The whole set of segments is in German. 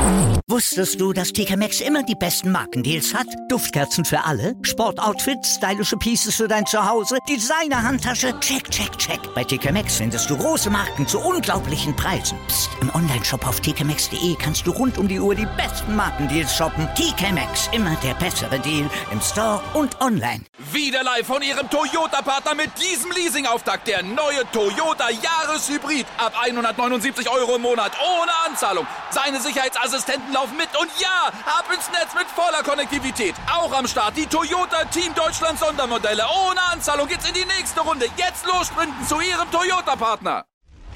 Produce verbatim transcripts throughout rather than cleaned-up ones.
Wusstest du, dass T K Maxx immer die besten Markendeals hat? Duftkerzen für alle, Sportoutfits, stylische Pieces für dein Zuhause, Designer-Handtasche, check, check, check. Bei T K Maxx findest du große Marken zu unglaublichen Preisen. Psst. Im Onlineshop auf t k maxx punkt d e kannst du rund um die Uhr die besten Markendeals shoppen. T K Maxx, immer der bessere Deal im Store und online. Wieder live von Ihrem Toyota-Partner mit diesem Leasing-Auftakt. Der neue Toyota Jahreshybrid. Ab hundertneunundsiebzig Euro im Monat. Ohne Anzahlung. Seine Sicherheitsassistenten laufen mit. Und ja, ab ins Netz mit voller Konnektivität. Auch am Start die Toyota Team Deutschland Sondermodelle. Ohne Anzahlung geht's in die nächste Runde. Jetzt los sprinten zu Ihrem Toyota-Partner.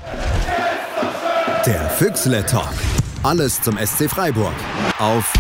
Der Füchsle Talk. Alles zum S C Freiburg. Auf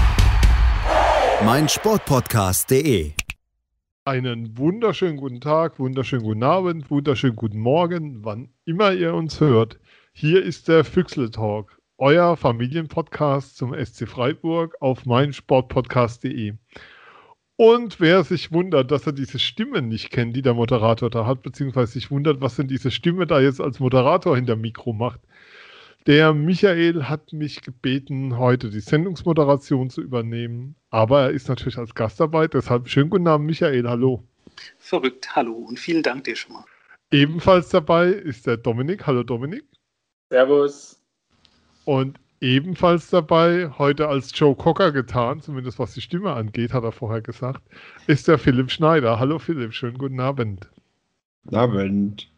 meinsportpodcast punkt de. Einen wunderschönen guten Tag, wunderschönen guten Abend, wunderschönen guten Morgen, wann immer ihr uns hört. Hier ist der Füchsle Talk, euer Familienpodcast zum S C Freiburg auf meinsportpodcast punkt de. Und wer sich wundert, dass er diese Stimme nicht kennt, die der Moderator da hat, beziehungsweise sich wundert, was denn diese Stimme da jetzt als Moderator hinterm Mikro macht, der Michael hat mich gebeten, heute die Sendungsmoderation zu übernehmen, aber er ist natürlich als Gast dabei, deshalb schönen guten Abend, Michael, hallo. Verrückt, hallo und vielen Dank dir schon mal. Ebenfalls dabei ist der Dominik, hallo Dominik. Servus. Und ebenfalls dabei, heute als Joe Cocker getan, zumindest was die Stimme angeht, hat er vorher gesagt, ist der Philipp Schneider. Hallo Philipp, schönen guten Abend. Guten Abend.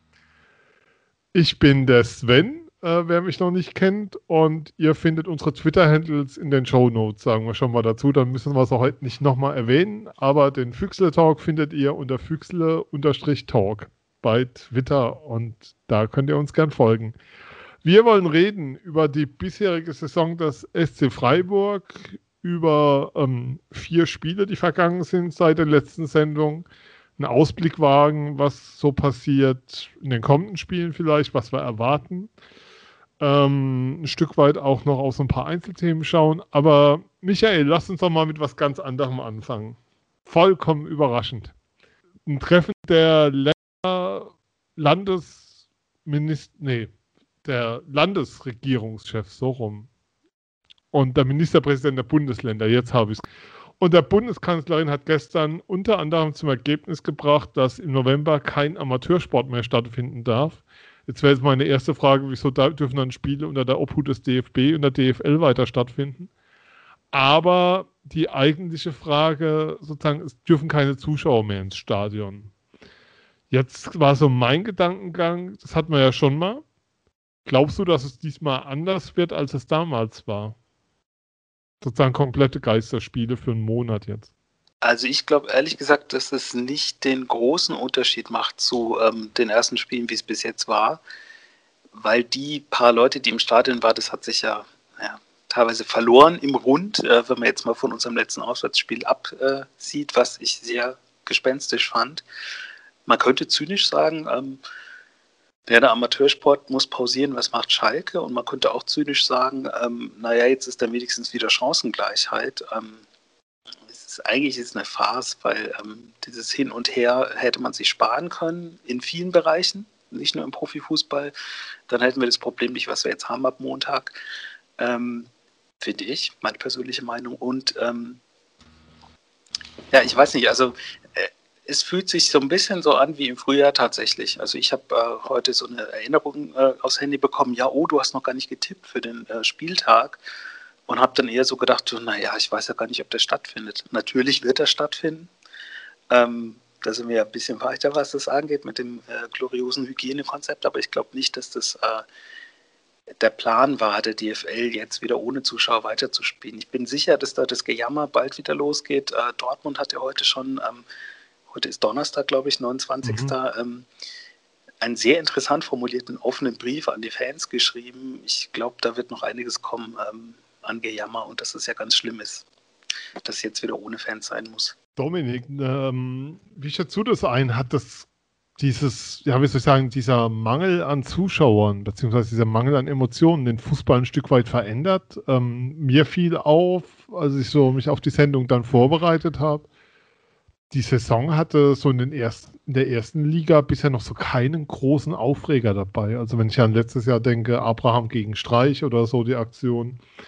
Ich bin der Sven. Äh, wer mich noch nicht kennt, und ihr findet unsere Twitter-Handles in den Shownotes, sagen wir schon mal dazu, dann müssen wir es auch heute nicht nochmal erwähnen, aber den Füchsle-Talk findet ihr unter Füchsle-Talk bei Twitter und da könnt ihr uns gern folgen. Wir wollen reden über die bisherige Saison des S C Freiburg, über ähm, vier Spiele, die vergangen sind seit der letzten Sendung, einen Ausblick wagen, was so passiert in den kommenden Spielen vielleicht, was wir erwarten. Ähm, ein Stück weit auch noch auf so ein paar Einzelthemen schauen. Aber Michael, lass uns doch mal mit was ganz anderem anfangen. Vollkommen überraschend. Ein Treffen der Länder Landesminister, nee, der Landesregierungschefs, so rum. Und der Ministerpräsident der Bundesländer, jetzt habe ich es. Und der Bundeskanzlerin hat gestern unter anderem zum Ergebnis gebracht, dass im November kein Amateursport mehr stattfinden darf. Jetzt wäre jetzt meine erste Frage, wieso da dürfen dann Spiele unter der Obhut des D F B und der D F L weiter stattfinden? Aber die eigentliche Frage, sozusagen, es dürfen keine Zuschauer mehr ins Stadion. Jetzt war so mein Gedankengang, das hatten wir ja schon mal. Glaubst du, dass es diesmal anders wird, als es damals war? Sozusagen komplette Geisterspiele für einen Monat jetzt. Also ich glaube ehrlich gesagt, dass es nicht den großen Unterschied macht zu ähm, den ersten Spielen, wie es bis jetzt war, weil die paar Leute, die im Stadion waren, das hat sich ja, ja teilweise verloren im Rund, äh, wenn man jetzt mal von unserem letzten Auswärtsspiel absieht, äh, was ich sehr gespenstisch fand. Man könnte zynisch sagen, ähm, ja, der Amateursport muss pausieren, was macht Schalke? Und man könnte auch zynisch sagen, ähm, naja, jetzt ist da wenigstens wieder Chancengleichheit. Ähm, es ist, eigentlich ist es eine Farce, weil ähm, dieses Hin und Her hätte man sich sparen können in vielen Bereichen, nicht nur im Profifußball. Dann hätten wir das Problem nicht, was wir jetzt haben ab Montag, ähm, finde ich, meine persönliche Meinung. Und ähm, ja, ich weiß nicht, also äh, es fühlt sich so ein bisschen so an wie im Frühjahr tatsächlich. Also ich habe äh, heute so eine Erinnerung äh, aufs Handy bekommen, ja, oh, du hast noch gar nicht getippt für den äh, Spieltag. Und habe dann eher so gedacht, so, naja, ich weiß ja gar nicht, ob der stattfindet. Natürlich wird er stattfinden. Ähm, da sind wir ja ein bisschen weiter, was das angeht, mit dem äh, gloriosen Hygienekonzept. Aber ich glaube nicht, dass das äh, der Plan war, der D F L jetzt wieder ohne Zuschauer weiterzuspielen. Ich bin sicher, dass da das Gejammer bald wieder losgeht. Äh, Dortmund hat ja heute schon... Ähm, Heute ist Donnerstag, glaube ich, neunundzwanzigsten Mhm. Ähm, einen sehr interessant formulierten offenen Brief an die Fans geschrieben. Ich glaube, da wird noch einiges kommen ähm, an Gejammer und dass es ja ganz schlimm ist, dass es jetzt wieder ohne Fans sein muss. Dominik, ähm, wie schätzt du das ein? Hat das dieses, ja, wie soll ich sagen, dieser Mangel an Zuschauern, beziehungsweise dieser Mangel an Emotionen den Fußball ein Stück weit verändert? Ähm, mir fiel auf, als ich so mich auf die Sendung dann vorbereitet habe, die Saison hatte so in, den ersten, in der ersten Liga bisher noch so keinen großen Aufreger dabei. Also wenn ich an letztes Jahr denke, Abraham gegen Streich oder so die Aktion,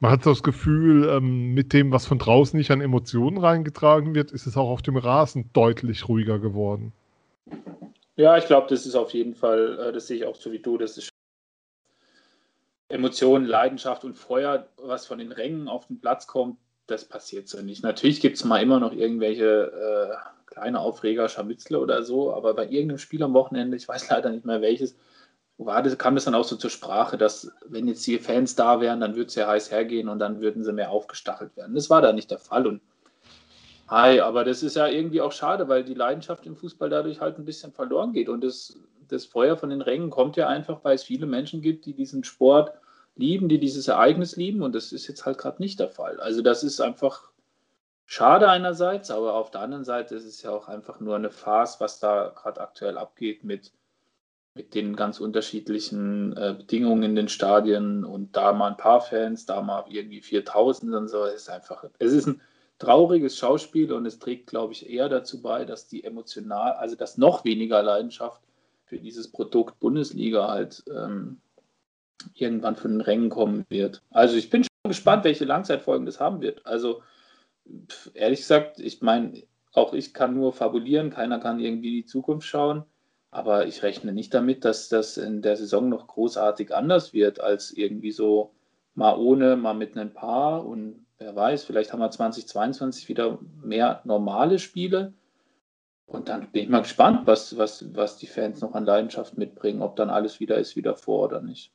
Man hat so das Gefühl, ähm, mit dem, was von draußen nicht an Emotionen reingetragen wird, ist es auch auf dem Rasen deutlich ruhiger geworden. Ja, ich glaube, das ist auf jeden Fall, äh, das sehe ich auch so wie du, das ist Emotionen, Leidenschaft und Feuer, was von den Rängen auf den Platz kommt, das passiert so nicht. Natürlich gibt es mal immer noch irgendwelche äh, kleine Aufreger, Scharmützle oder so, aber bei irgendeinem Spiel am Wochenende, ich weiß leider nicht mehr welches, war das, kam das dann auch so zur Sprache, dass wenn jetzt die Fans da wären, dann würde es ja heiß hergehen und dann würden sie mehr aufgestachelt werden. Das war da nicht der Fall und hi, aber das ist ja irgendwie auch schade, weil die Leidenschaft im Fußball dadurch halt ein bisschen verloren geht und das, das Feuer von den Rängen kommt ja einfach, weil es viele Menschen gibt, die diesen Sport lieben, die dieses Ereignis lieben und das ist jetzt halt gerade nicht der Fall. Also das ist einfach schade einerseits, aber auf der anderen Seite ist es ja auch einfach nur eine Farce, was da gerade aktuell abgeht mit, mit den ganz unterschiedlichen äh, Bedingungen in den Stadien und da mal ein paar Fans, da mal irgendwie viertausend und so. Es ist einfach, es ist ein trauriges Schauspiel und es trägt, glaube ich, eher dazu bei, dass die emotional, also dass noch weniger Leidenschaft für dieses Produkt Bundesliga halt ähm, irgendwann von den Rängen kommen wird. Also ich bin schon gespannt, welche Langzeitfolgen das haben wird. Also pf, ehrlich gesagt, ich meine, auch ich kann nur fabulieren, keiner kann irgendwie in die Zukunft schauen, aber ich rechne nicht damit, dass das in der Saison noch großartig anders wird, als irgendwie so mal ohne, mal mit ein paar und wer weiß, vielleicht haben wir zwanzig zweiundzwanzig wieder mehr normale Spiele und dann bin ich mal gespannt, was, was, was die Fans noch an Leidenschaft mitbringen, ob dann alles wieder ist wie davor oder nicht.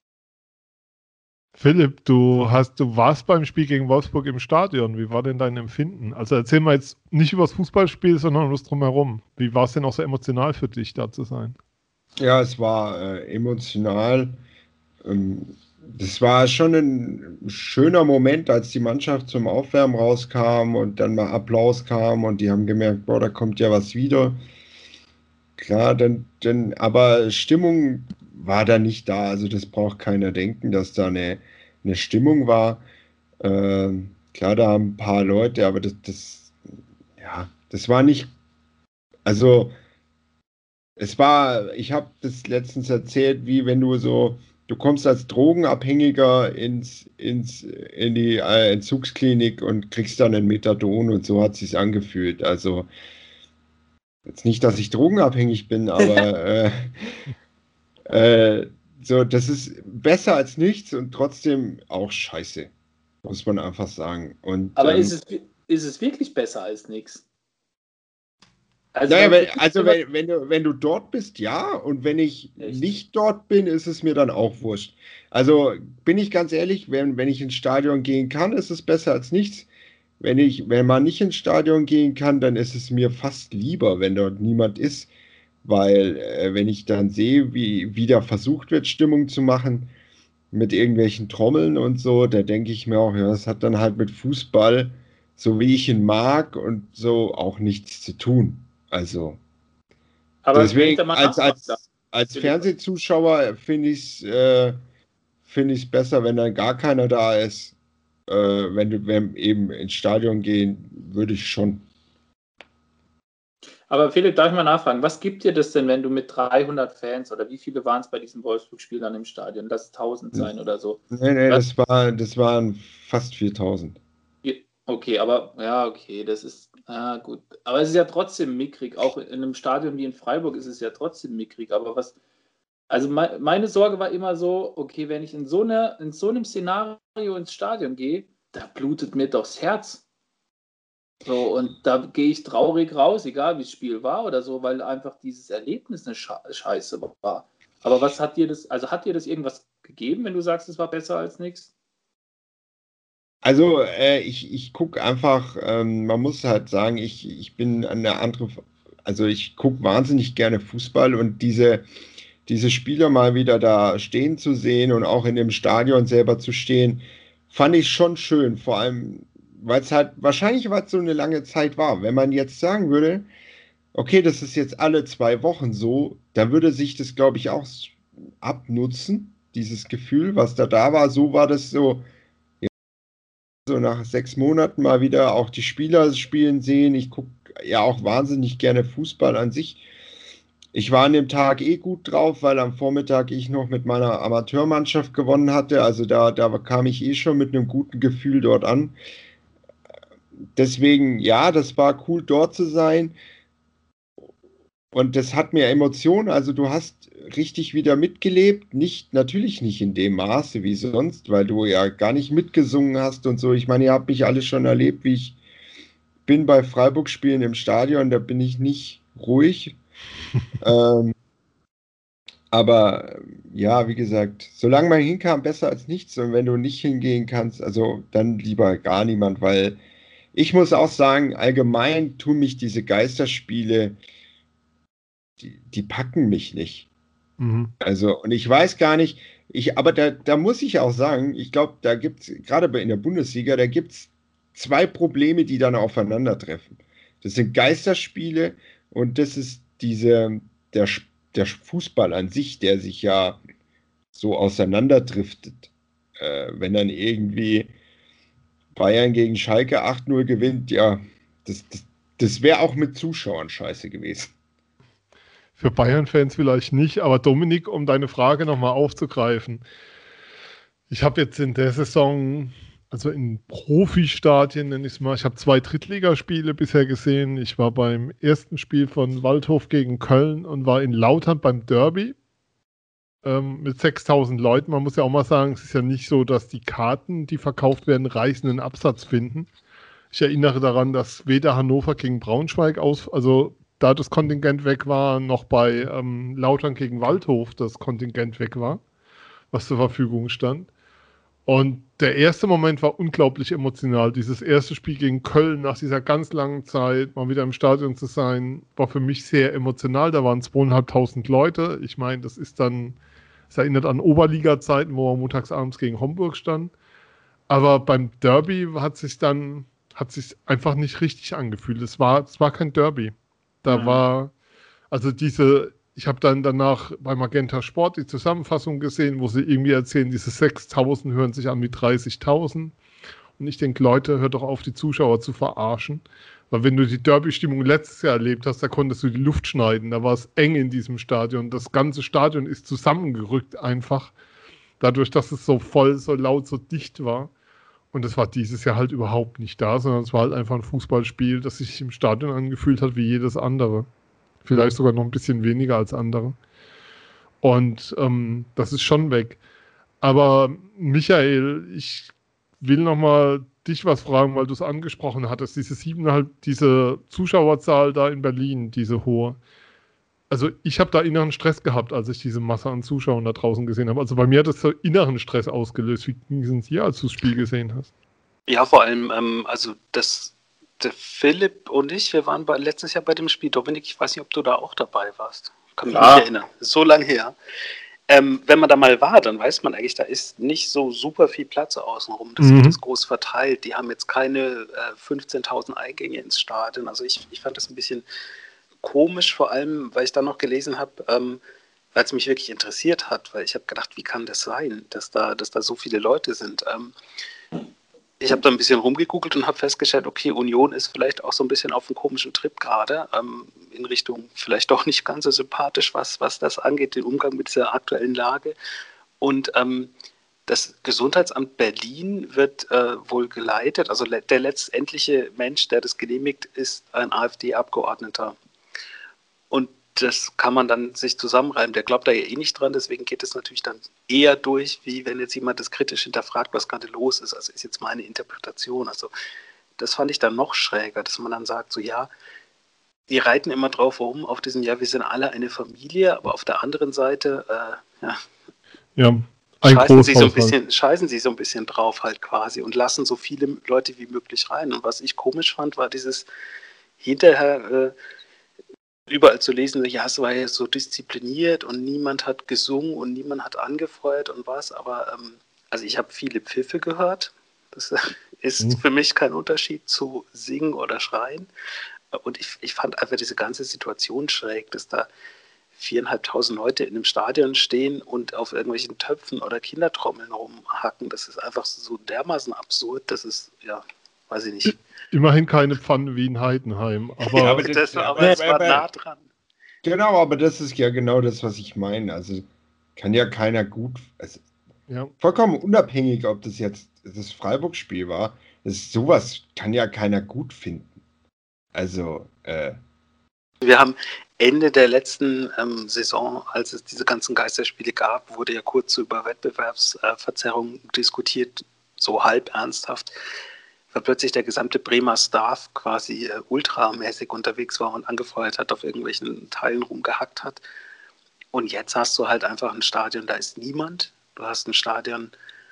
Philipp, du hast, du warst beim Spiel gegen Wolfsburg im Stadion. Wie war denn dein Empfinden? Also erzähl mal jetzt nicht über das Fußballspiel, sondern was drumherum. Wie war es denn auch so emotional für dich, da zu sein? Ja, es war äh, emotional. Ähm, das war schon ein schöner Moment, als die Mannschaft zum Aufwärmen rauskam und dann mal Applaus kam und die haben gemerkt, boah, da kommt ja was wieder. Klar, dann, dann, aber Stimmung war da nicht da. Also das braucht keiner denken, dass da eine, eine Stimmung war. Ähm, klar, da haben ein paar Leute, aber das, das, ja, das war nicht, also es war, ich habe das letztens erzählt, wie wenn du so, du kommst als Drogenabhängiger ins, ins, in die äh, Entzugsklinik und kriegst dann ein Methadon und so hat es sich angefühlt. Also jetzt nicht, dass ich drogenabhängig bin, aber äh, äh, so, das ist besser als nichts und trotzdem auch scheiße, muss man einfach sagen. Und, Aber ähm, ist, es, ist es wirklich besser als nichts? Also, naja, wenn, also wenn, wenn, du, wenn du dort bist, ja, und wenn ich Echt? nicht dort bin, ist es mir dann auch wurscht. Also bin ich ganz ehrlich, wenn, wenn ich ins Stadion gehen kann, ist es besser als nichts. Wenn ich, wenn man nicht ins Stadion gehen kann, dann ist es mir fast lieber, wenn dort niemand ist, weil äh, wenn ich dann sehe, wie wieder versucht wird, Stimmung zu machen mit irgendwelchen Trommeln und so, da denke ich mir auch, ja, das hat dann halt mit Fußball, so wie ich ihn mag und so, auch nichts zu tun. Also, aber deswegen, als, als, als Fernsehzuschauer finde ich es äh, find ich's besser, wenn dann gar keiner da ist. Äh, wenn du wenn eben ins Stadion gehen, würde ich schon. Aber Philipp, darf ich mal nachfragen, was gibt dir das denn, wenn du mit dreihundert Fans oder wie viele waren es bei diesem Wolfsburg-Spiel dann im Stadion? Lass es tausend sein oder so. Nee, nee, das, war, das waren fast viertausend. Okay, aber ja, okay, das ist ah, gut. Aber es ist ja trotzdem mickrig. Auch in einem Stadion wie in Freiburg ist es ja trotzdem mickrig. Aber was, also me meine Sorge war immer so, okay, wenn ich in so, eine, in so einem Szenario ins Stadion gehe, da blutet mir doch das Herz. So, und da gehe ich traurig raus, egal wie das Spiel war oder so, weil einfach dieses Erlebnis eine Scheiße war. Aber was hat dir das, also hat dir das irgendwas gegeben, wenn du sagst, es war besser als nichts? Also äh, ich, ich gucke einfach, ähm, man muss halt sagen, ich, ich bin eine andere, also ich gucke wahnsinnig gerne Fußball und diese, diese Spieler mal wieder da stehen zu sehen und auch in dem Stadion selber zu stehen, fand ich schon schön, vor allem, weil es halt, wahrscheinlich weil es so eine lange Zeit war. Wenn man jetzt sagen würde, okay, das ist jetzt alle zwei Wochen so, dann würde sich das, glaube ich, auch abnutzen, dieses Gefühl, was da da war. So war das so, so nach sechs Monaten mal wieder auch die Spieler spielen sehen. Ich gucke ja auch wahnsinnig gerne Fußball an sich. ich war an dem Tag eh gut drauf, weil am Vormittag ich noch mit meiner Amateurmannschaft gewonnen hatte. Also da, da kam ich eh schon mit einem guten Gefühl dort an. Deswegen, ja, das war cool, dort zu sein. Und das hat mir Emotionen. Also du hast richtig wieder mitgelebt. Nicht, natürlich nicht in dem Maße wie sonst, weil du ja gar nicht mitgesungen hast und so. Ich meine, ihr habt mich alle schon erlebt, wie ich bin bei Freiburg-Spielen im Stadion. Da bin ich nicht ruhig. ähm, aber ja, wie gesagt, solange man hinkam, besser als nichts. Und wenn du nicht hingehen kannst, also dann lieber gar niemand, weil ich muss auch sagen, allgemein tun mich diese Geisterspiele, die, die packen mich nicht. Mhm. Also, und ich weiß gar nicht, ich, aber da, da muss ich auch sagen, ich glaube, da gibt es, gerade in der Bundesliga, da gibt es zwei Probleme, die dann aufeinandertreffen. Das sind Geisterspiele und das ist diese, der, der Fußball an sich, der sich ja so auseinanderdriftet. Äh, wenn dann irgendwie Bayern gegen Schalke acht null gewinnt, ja, das, das, das wäre auch mit Zuschauern scheiße gewesen. Für Bayern-Fans vielleicht nicht, aber Dominik, um deine Frage nochmal aufzugreifen. Ich habe jetzt in der Saison, also in Profistadien nenne ich es mal, ich habe zwei Drittligaspiele bisher gesehen. Ich war beim ersten Spiel von Waldhof gegen Köln und war in Lautern beim Derby ähm, mit sechstausend Leuten. Man muss ja auch mal sagen, es ist ja nicht so, dass die Karten, die verkauft werden, reißenden Absatz finden. Ich erinnere daran, dass weder Hannover gegen Braunschweig aus, also da das Kontingent weg war, noch bei ähm, Lautern gegen Waldhof das Kontingent weg war, was zur Verfügung stand. Und der erste Moment war unglaublich emotional. Dieses erste Spiel gegen Köln nach dieser ganz langen Zeit, mal wieder im Stadion zu sein, war für mich sehr emotional. Da waren zweieinhalbtausend Leute. Ich meine, das ist dann, es erinnert an Oberliga-Zeiten, wo man montagsabends gegen Homburg stand. Aber beim Derby hat sich dann, hat sich einfach nicht richtig angefühlt. Es war, es war kein Derby. Da mhm. war, also diese, ich habe dann danach bei Magenta Sport die Zusammenfassung gesehen, wo sie irgendwie erzählen, diese sechstausend hören sich an wie dreißigtausend. Und ich denke, Leute, hört doch auf, die Zuschauer zu verarschen. Weil wenn du die Derby-Stimmung letztes Jahr erlebt hast, da konntest du die Luft schneiden. Da war es eng in diesem Stadion. Das ganze Stadion ist zusammengerückt einfach. Dadurch, dass es so voll, so laut, so dicht war. Und das war dieses Jahr halt überhaupt nicht da, sondern es war halt einfach ein Fußballspiel, das sich im Stadion angefühlt hat wie jedes andere. Vielleicht sogar noch ein bisschen weniger als andere. Und ähm, das ist schon weg. Aber Michael, ich will nochmal dich was fragen, weil du es angesprochen hattest. Diese siebeneinhalb, diese Zuschauerzahl da in Berlin, diese hohe. Also ich habe da inneren Stress gehabt, als ich diese Masse an Zuschauern da draußen gesehen habe. Also bei mir hat das so inneren Stress ausgelöst. Wie ging es denn dir, als du das Spiel gesehen hast? Ja, vor allem, ähm, also das, der Philipp und ich, wir waren bei, letztes Jahr bei dem Spiel. Dominik, ich weiß nicht, ob du da auch dabei warst. Kann mich Ja. nicht erinnern. Ist so lange her. Ähm, wenn man da mal war, dann weiß man eigentlich, da ist nicht so super viel Platz außenrum. Das Mhm. wird jetzt groß verteilt. Die haben jetzt keine äh, fünfzehntausend Eingänge ins Stadion. Also ich, ich fand das ein bisschen komisch, vor allem, weil ich dann noch gelesen habe, ähm, weil es mich wirklich interessiert hat, weil ich habe gedacht, wie kann das sein, dass da, dass da so viele Leute sind. Ähm, ich habe da ein bisschen rumgegoogelt und habe festgestellt, okay, Union ist vielleicht auch so ein bisschen auf einem komischen Trip gerade, ähm, in Richtung vielleicht doch nicht ganz so sympathisch, was, was das angeht, den Umgang mit dieser aktuellen Lage. Und ähm, das Gesundheitsamt Berlin wird äh, wohl geleitet, also le- der letztendliche Mensch, der das genehmigt, ist ein AfD-Abgeordneter. Und das kann man dann sich zusammenreimen. Der glaubt da ja eh nicht dran, deswegen geht es natürlich dann eher durch, wie wenn jetzt jemand das kritisch hinterfragt, was gerade los ist. Also ist jetzt meine Interpretation. Also das fand ich dann noch schräger, dass man dann sagt, so ja, die reiten immer drauf rum, auf diesem, ja, wir sind alle eine Familie, aber auf der anderen Seite, äh, ja, Ja, ein scheißen sie, so ein Großhaushalt. bisschen, scheißen sie so ein bisschen drauf halt quasi und lassen so viele Leute wie möglich rein. Und was ich komisch fand, war dieses hinterher äh, überall zu lesen, ja, es war ja so diszipliniert und niemand hat gesungen und niemand hat angefeuert und was, aber ähm, also ich habe viele Pfiffe gehört. Das ist Mhm. für mich kein Unterschied zu singen oder schreien. Und ich, ich fand einfach diese ganze Situation schräg, dass da viereinhalbtausend Leute in einem Stadion stehen und auf irgendwelchen Töpfen oder Kindertrommeln rumhacken. Das ist einfach so dermaßen absurd, das ist, ja, weiß ich nicht. Immerhin keine Pfanne wie in Heidenheim. Aber Ja, aber Das war, Ja, aber aber- es war aber- nah dran. Genau, aber das ist ja genau das, was ich meine. Also kann ja keiner gut, also Ja. vollkommen unabhängig, ob das jetzt das Freiburg-Spiel war, das, sowas kann ja keiner gut finden. Also, äh, Wir haben Ende der letzten ähm, Saison, als es diese ganzen Geisterspiele gab, wurde ja kurz über Wettbewerbsverzerrung äh, diskutiert, so halb ernsthaft, weil plötzlich der gesamte Bremer Staff quasi äh, ultramäßig unterwegs war und angefeuert hat, auf irgendwelchen Teilen rumgehackt hat. Und jetzt hast du halt einfach ein Stadion, da ist niemand. Du hast ein Stadion,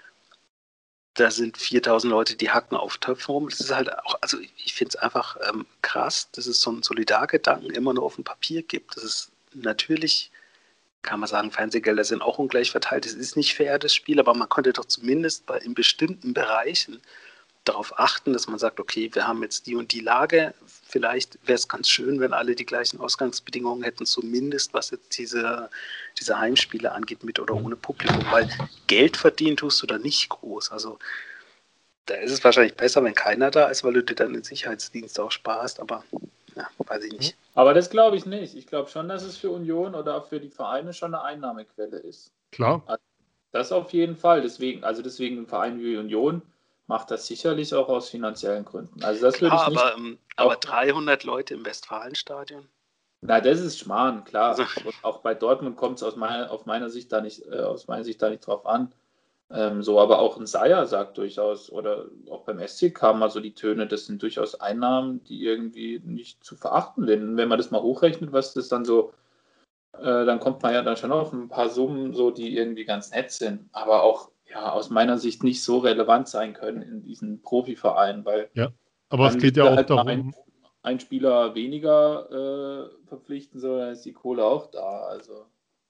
da sind viertausend Leute, die hacken auf Töpfen rum. Das ist halt auch, also ich finde es einfach ähm, krass, dass es so einen Solidargedanken immer nur auf dem Papier gibt. Das ist natürlich, kann man sagen, Fernsehgelder sind auch ungleich verteilt. Es ist nicht fair, das Spiel, aber man konnte doch zumindest bei in bestimmten Bereichen darauf achten, dass man sagt, okay, wir haben jetzt die und die Lage. Vielleicht wäre es ganz schön, wenn alle die gleichen Ausgangsbedingungen hätten, zumindest was jetzt diese, diese Heimspiele angeht, mit oder ohne Publikum, weil Geld verdienen tust du da nicht groß. Also da ist es wahrscheinlich besser, wenn keiner da ist, weil du dir dann den Sicherheitsdienst auch sparst, aber ja, weiß ich nicht. Aber das glaube ich nicht. Ich glaube schon, dass es für Union oder für die Vereine schon eine Einnahmequelle ist. Klar. Also das auf jeden Fall. Deswegen, also deswegen ein Verein wie Union macht das sicherlich auch aus finanziellen Gründen. Also das Klar, würde ich nicht. aber, ähm, aber dreihundert Leute im Westfalenstadion? Na, das ist Schmarrn, klar. Also, Aber auch bei Dortmund kommt es aus meiner, auf meiner Sicht da nicht, äh, aus meiner Sicht da nicht drauf an. Ähm, so, aber auch ein Seier sagt durchaus, oder auch beim S C kamen mal so die Töne, das sind durchaus Einnahmen, die irgendwie nicht zu verachten sind. Wenn man das mal hochrechnet, was das dann so, äh, dann kommt man ja dann schon auf ein paar Summen, so die irgendwie ganz nett sind, aber auch ja aus meiner Sicht nicht so relevant sein können in diesen Profivereinen, weil Ja, aber es dann geht ja müsste auch halt mal darum, ein, ein Spieler weniger äh, verpflichten soll, dann ist die Kohle auch da. Also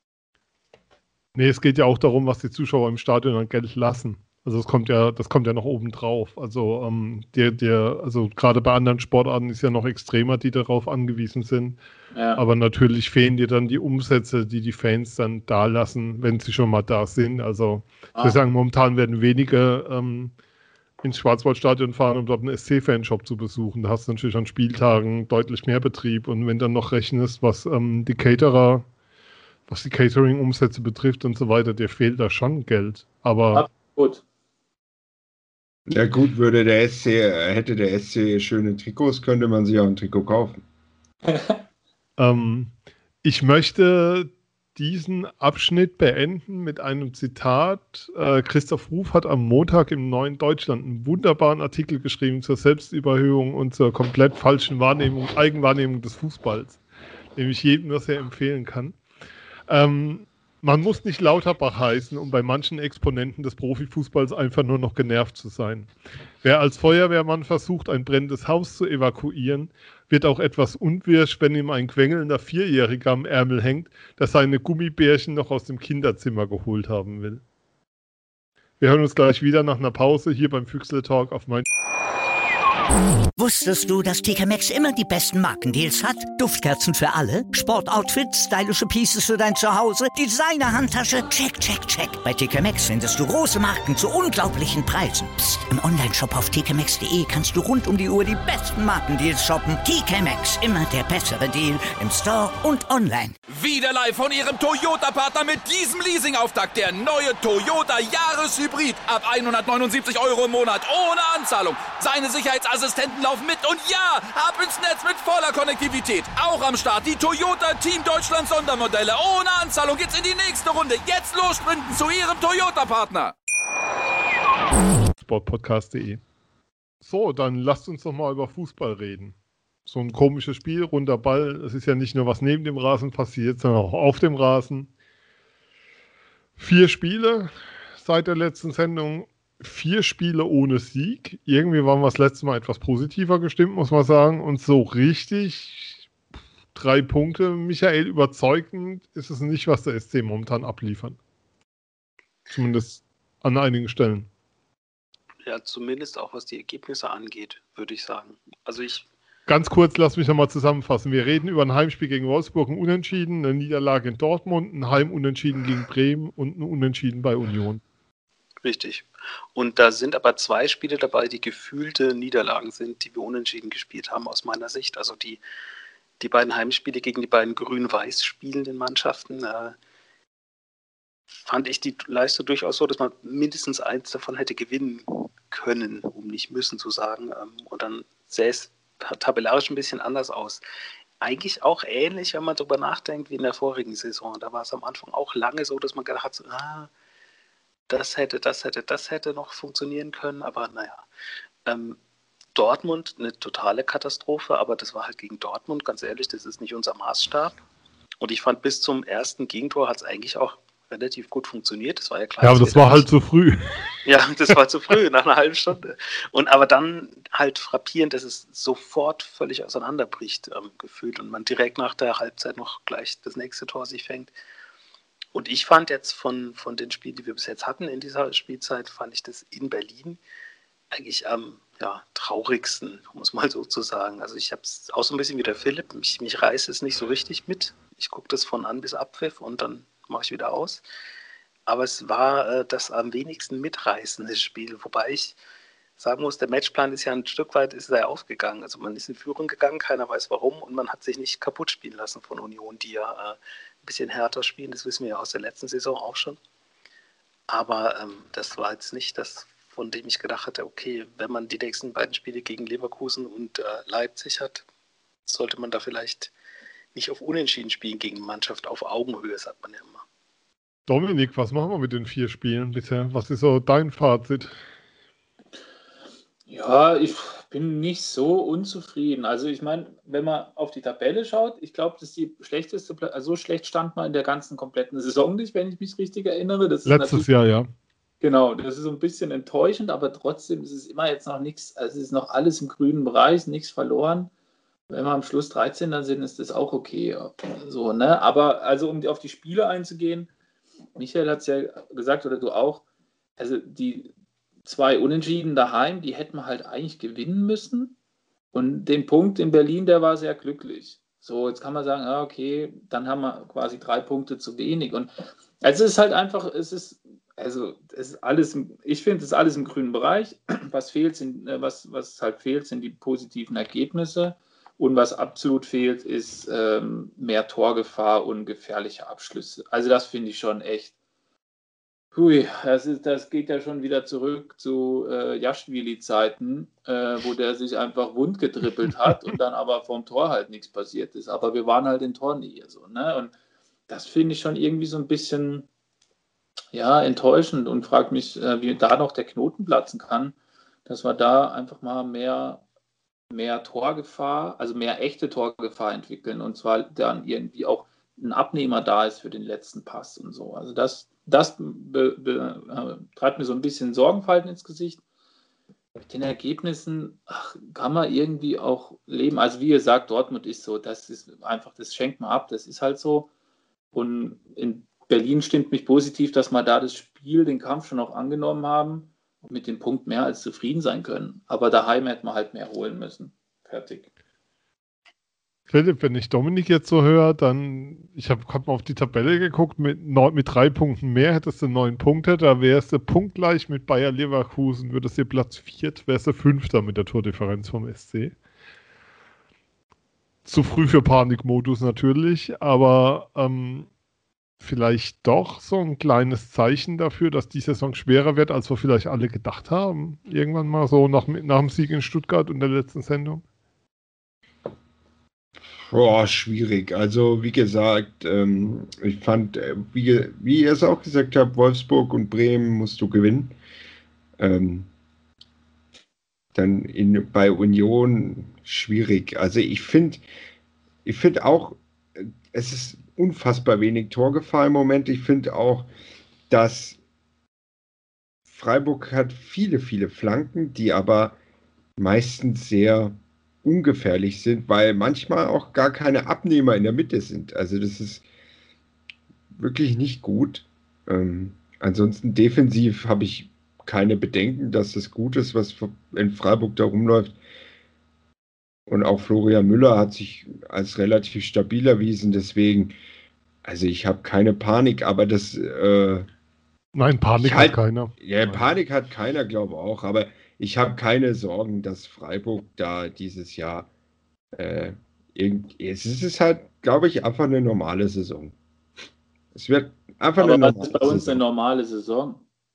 nee, es geht ja auch darum, was die Zuschauer im Stadion an Geld lassen. Also das kommt ja, das kommt ja noch oben drauf. Also ähm, der, der, also gerade bei anderen Sportarten ist ja noch extremer, die darauf angewiesen sind. ja. Aber natürlich fehlen dir dann die Umsätze, die die Fans dann da lassen, wenn sie schon mal da sind. Also ich Ah. würde sagen, momentan werden wenige ähm, ins Schwarzwaldstadion fahren, um dort einen S C-Fanshop zu besuchen. Da hast du natürlich an Spieltagen deutlich mehr Betrieb. Und wenn dann noch rechnest, was ähm, die Caterer, was die Catering-Umsätze betrifft und so weiter, dir fehlt da schon Geld. Aber Gut. ja gut, würde der S C, äh, hätte der S C schöne Trikots, könnte man sich auch ein Trikot kaufen. ähm, ich möchte diesen Abschnitt beenden mit einem Zitat. Äh, Christoph Ruf hat am Montag im Neuen Deutschland einen wunderbaren Artikel geschrieben zur Selbstüberhöhung und zur komplett falschen Wahrnehmung, Eigenwahrnehmung des Fußballs, den ich jedem nur sehr empfehlen kann. Ähm, man muss nicht Lauterbach heißen, um bei manchen Exponenten des Profifußballs einfach nur noch genervt zu sein. Wer als Feuerwehrmann versucht, ein brennendes Haus zu evakuieren, wird auch etwas unwirsch, wenn ihm ein quengelnder Vierjähriger am Ärmel hängt, der seine Gummibärchen noch aus dem Kinderzimmer geholt haben will. Wir hören uns gleich wieder nach einer Pause hier beim Füchsle Talk auf mein... Wusstest du, dass T K Maxx immer die besten Markendeals hat? Duftkerzen für alle, Sportoutfits, stylische Pieces für dein Zuhause, Designer-Handtasche, check, check, check. Bei T K Maxx findest du große Marken zu unglaublichen Preisen. Psst. Im Onlineshop auf t k maxx punkt de kannst du rund um die Uhr die besten Markendeals shoppen. T K Maxx, immer der bessere Deal im Store und online. Wieder live von Ihrem Toyota-Partner mit diesem Leasing-Auftakt. Der neue Toyota Jahreshybrid. Ab hundertneunundsiebzig Euro im Monat ohne Anzahlung. Seine Sicherheitsassistenten laufen mit und ja, ab ins Netz mit voller Konnektivität. Auch am Start die Toyota Team Deutschland Sondermodelle. Ohne Anzahlung geht's in die nächste Runde. Jetzt los sprinten zu Ihrem Toyota-Partner. sportpodcast punkt de. So, dann lasst uns doch mal über Fußball reden. So ein komisches Spiel, runder Ball. Es ist ja nicht nur, was neben dem Rasen passiert, sondern auch auf dem Rasen. Vier Spiele seit der letzten Sendung. Vier Spiele ohne Sieg. Irgendwie waren wir das letzte Mal etwas positiver gestimmt, muss man sagen. Und so richtig drei Punkte, Michael, überzeugend ist es nicht, was der S C momentan abliefert. Zumindest an einigen Stellen. Ja, zumindest auch was die Ergebnisse angeht, würde ich sagen. Also ich Ganz kurz, lass mich nochmal zusammenfassen. Wir reden über ein Heimspiel gegen Wolfsburg, ein Unentschieden, eine Niederlage in Dortmund, ein Heimunentschieden gegen Bremen und ein Unentschieden bei Union. Richtig. Und da sind aber zwei Spiele dabei, die gefühlte Niederlagen sind, die wir unentschieden gespielt haben, aus meiner Sicht. Also die die beiden Heimspiele gegen die beiden grün-weiß spielenden Mannschaften äh, fand ich die Leistung durchaus so, dass man mindestens eins davon hätte gewinnen können, um nicht müssen zu sagen. Und dann sähe es tabellarisch ein bisschen anders aus. Eigentlich auch ähnlich, wenn man darüber nachdenkt, wie in der vorigen Saison. Da war es am Anfang auch lange so, dass man gedacht hat, so, ah, das hätte, das hätte, das hätte noch funktionieren können. Aber naja, ähm, Dortmund eine totale Katastrophe, aber das war halt gegen Dortmund, ganz ehrlich, das ist nicht unser Maßstab. Und ich fand, bis zum ersten Gegentor hat es eigentlich auch relativ gut funktioniert. Das war ja klar. Ja, aber das war halt zu früh. Ja, das war zu früh, nach einer halben Stunde. Und aber dann halt frappierend, dass es sofort völlig auseinanderbricht, ähm, gefühlt. Und man direkt nach der Halbzeit noch gleich das nächste Tor sich fängt. Und ich fand jetzt von, von den Spielen, die wir bis jetzt hatten in dieser Spielzeit, fand ich das in Berlin eigentlich am ja, traurigsten, um es mal so zu sagen. Also ich habe es auch so ein bisschen wie der Philipp, mich, mich reißt es nicht so richtig mit. Ich gucke das von an bis Abpfiff und dann mache ich wieder aus. Aber es war äh, das am wenigsten mitreißende Spiel, wobei ich sagen muss, der Matchplan ist ja ein Stück weit ist er aufgegangen. Also man ist in Führung gegangen, keiner weiß warum und man hat sich nicht kaputt spielen lassen von Union, die ja äh, ein bisschen härter spielen, das wissen wir ja aus der letzten Saison auch schon. Aber ähm, das war jetzt nicht das, von dem ich gedacht hatte, okay, wenn man die nächsten beiden Spiele gegen Leverkusen und äh, Leipzig hat, sollte man da vielleicht nicht auf Unentschieden spielen gegen eine Mannschaft auf Augenhöhe, sagt man ja immer. Dominik, was machen wir mit den vier Spielen bisher? Was ist so dein Fazit? Ja, ich bin nicht so unzufrieden. Also ich meine, wenn man auf die Tabelle schaut, ich glaube, das ist die schlechteste, also so schlecht stand man in der ganzen kompletten Saison nicht, wenn ich mich richtig erinnere. Das ist Letztes Jahr, ja. Genau, das ist so ein bisschen enttäuschend, aber trotzdem ist es immer jetzt noch nichts, also es ist noch alles im grünen Bereich, nichts verloren. Wenn wir am Schluss dreizehn sind, ist das auch okay. So, ne? Aber also um auf die Spiele einzugehen, Michael hat es ja gesagt, oder du auch, also die zwei Unentschieden daheim, die hätten wir halt eigentlich gewinnen müssen. Und den Punkt in Berlin, der war sehr glücklich. So, jetzt kann man sagen, ah, okay, dann haben wir quasi drei Punkte zu wenig. Und also es ist halt einfach, es ist, also es ist alles, ich finde, es ist alles im grünen Bereich. Was fehlt, sind, was, was halt fehlt, sind die positiven Ergebnisse. Und was absolut fehlt, ist ähm, mehr Torgefahr und gefährliche Abschlüsse. Also das finde ich schon echt. Hui, das, ist, das geht ja schon wieder zurück zu äh, Jaschwili-Zeiten, äh, wo der sich einfach wund gedribbelt hat und dann aber vom Tor halt nichts passiert ist. Aber wir waren halt in Tornähe so, ne? Und das finde ich schon irgendwie so ein bisschen ja, enttäuschend und frage mich, äh, wie da noch der Knoten platzen kann, dass wir da einfach mal mehr mehr Torgefahr, also mehr echte Torgefahr entwickeln und zwar dann irgendwie auch ein Abnehmer da ist für den letzten Pass und so. Also das, das be, be, äh, treibt mir so ein bisschen Sorgenfalten ins Gesicht. Mit den Ergebnissen ach, kann man irgendwie auch leben. Also wie ihr sagt, Dortmund ist so, das ist einfach, das schenkt man ab, das ist halt so. Und in Berlin stimmt mich positiv, dass wir da das Spiel, den Kampf schon auch angenommen haben. Mit dem Punkt mehr als zufrieden sein können. Aber daheim hätte man halt mehr holen müssen. Fertig. Philipp, wenn ich Dominik jetzt so höre, dann, ich habe gerade mal auf die Tabelle geguckt, mit, neun, mit drei Punkten mehr hättest du neun Punkte, da wärst du punktgleich mit Bayer Leverkusen, würdest du Platz viert, wärst du Fünfter mit der Tordifferenz vom S C. Zu früh für Panikmodus natürlich, aber ähm, vielleicht doch so ein kleines Zeichen dafür, dass die Saison schwerer wird, als wir vielleicht alle gedacht haben. Irgendwann mal so nach, nach dem Sieg in Stuttgart und der letzten Sendung. Boah, schwierig. Also wie gesagt, ähm, ich fand, äh, wie, wie ihr es auch gesagt habt, Wolfsburg und Bremen musst du gewinnen. Ähm, dann in, bei Union schwierig. Also ich finde, ich finde auch, es ist unfassbar wenig Torgefahr im Moment. Ich finde auch, dass Freiburg hat viele, viele Flanken, die aber meistens sehr ungefährlich sind, weil manchmal auch gar keine Abnehmer in der Mitte sind. Also das ist wirklich nicht gut. Ähm, ansonsten defensiv habe ich keine Bedenken, dass das gut ist, was in Freiburg da rumläuft. Und auch Florian Müller hat sich als relativ stabil erwiesen, deswegen, also ich habe keine Panik, aber das... Äh, Nein, Panik halt, hat keiner. Ja, Panik hat keiner, glaube ich auch, aber ich habe keine Sorgen, dass Freiburg da dieses Jahr äh, es ist halt, glaube ich, einfach eine normale Saison. Es wird einfach Aber eine was normale ist bei uns Saison. eine normale Saison?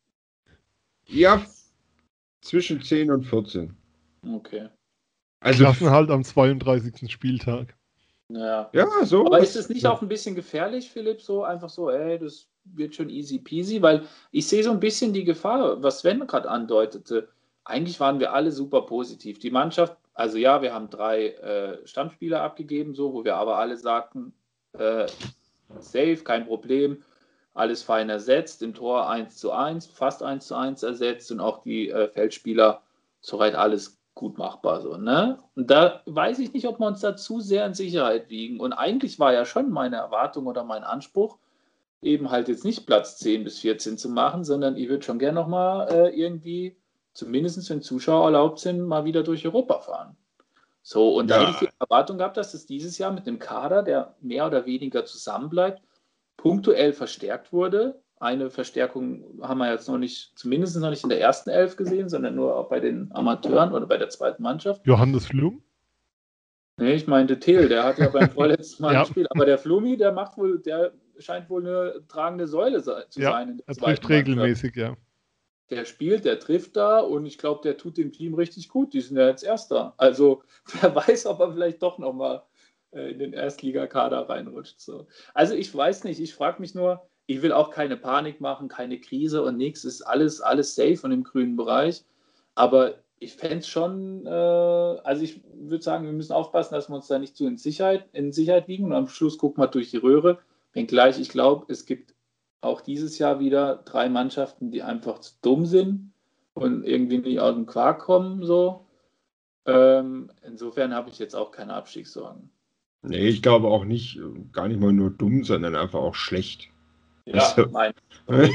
Ja, zwischen zehn und vierzehn. Okay. Also, Klassenhalt am zweiunddreißigsten Spieltag. Ja. ja, so. Aber ist es nicht auch ein bisschen gefährlich, Philipp, so einfach so, ey, das wird schon easy peasy, weil ich sehe so ein bisschen die Gefahr, was Sven gerade andeutete. Eigentlich waren wir alle super positiv. Die Mannschaft, also ja, wir haben drei äh, Stammspieler abgegeben, so, wo wir aber alle sagten, äh, safe, kein Problem, alles fein ersetzt, im Tor eins zu eins, fast eins zu eins ersetzt und auch die äh, Feldspieler, soweit alles gut machbar. So, ne? Und da weiß ich nicht, ob wir uns da zu sehr in Sicherheit wiegen. Und eigentlich war ja schon meine Erwartung oder mein Anspruch, eben halt jetzt nicht Platz zehn bis vierzehn zu machen, sondern ich würde schon gerne nochmal äh, irgendwie, zumindest wenn Zuschauer erlaubt sind, mal wieder durch Europa fahren. So, und da Ja. hätte ich die Erwartung gehabt, dass es dieses Jahr mit einem Kader, der mehr oder weniger zusammenbleibt, punktuell verstärkt wurde. Eine Verstärkung haben wir jetzt noch nicht, zumindest noch nicht in der ersten Elf gesehen, sondern nur auch bei den Amateuren oder bei der zweiten Mannschaft. Johannes Flum? Nee, ich meinte Till, der hat ja beim vorletzten Mal Ja. gespielt, aber der Flumi, der macht wohl, der scheint wohl eine tragende Säule se- zu Ja, sein in der er zweiten trifft regelmäßig, ja. Mannschaft. Der spielt, der trifft da und ich glaube, der tut dem Team richtig gut. Die sind ja jetzt Erster. Also wer weiß, ob er vielleicht doch nochmal äh, in den Erstligakader reinrutscht. So. Also ich weiß nicht, ich frage mich nur, ich will auch keine Panik machen, keine Krise und nichts, ist alles, alles safe und im grünen Bereich. Aber ich fände es schon, äh, also ich würde sagen, wir müssen aufpassen, dass wir uns da nicht zu in Sicherheit, in Sicherheit wiegen und am Schluss gucken wir durch die Röhre. Wenngleich, ich glaube, es gibt auch dieses Jahr wieder drei Mannschaften, die einfach zu dumm sind und irgendwie nicht aus dem Quark kommen. So. Ähm, insofern habe ich jetzt auch keine Abstiegssorgen. Nee, ich glaube auch nicht, gar nicht mal nur dumm, sondern einfach auch schlecht. Ja, Also- mein. Okay.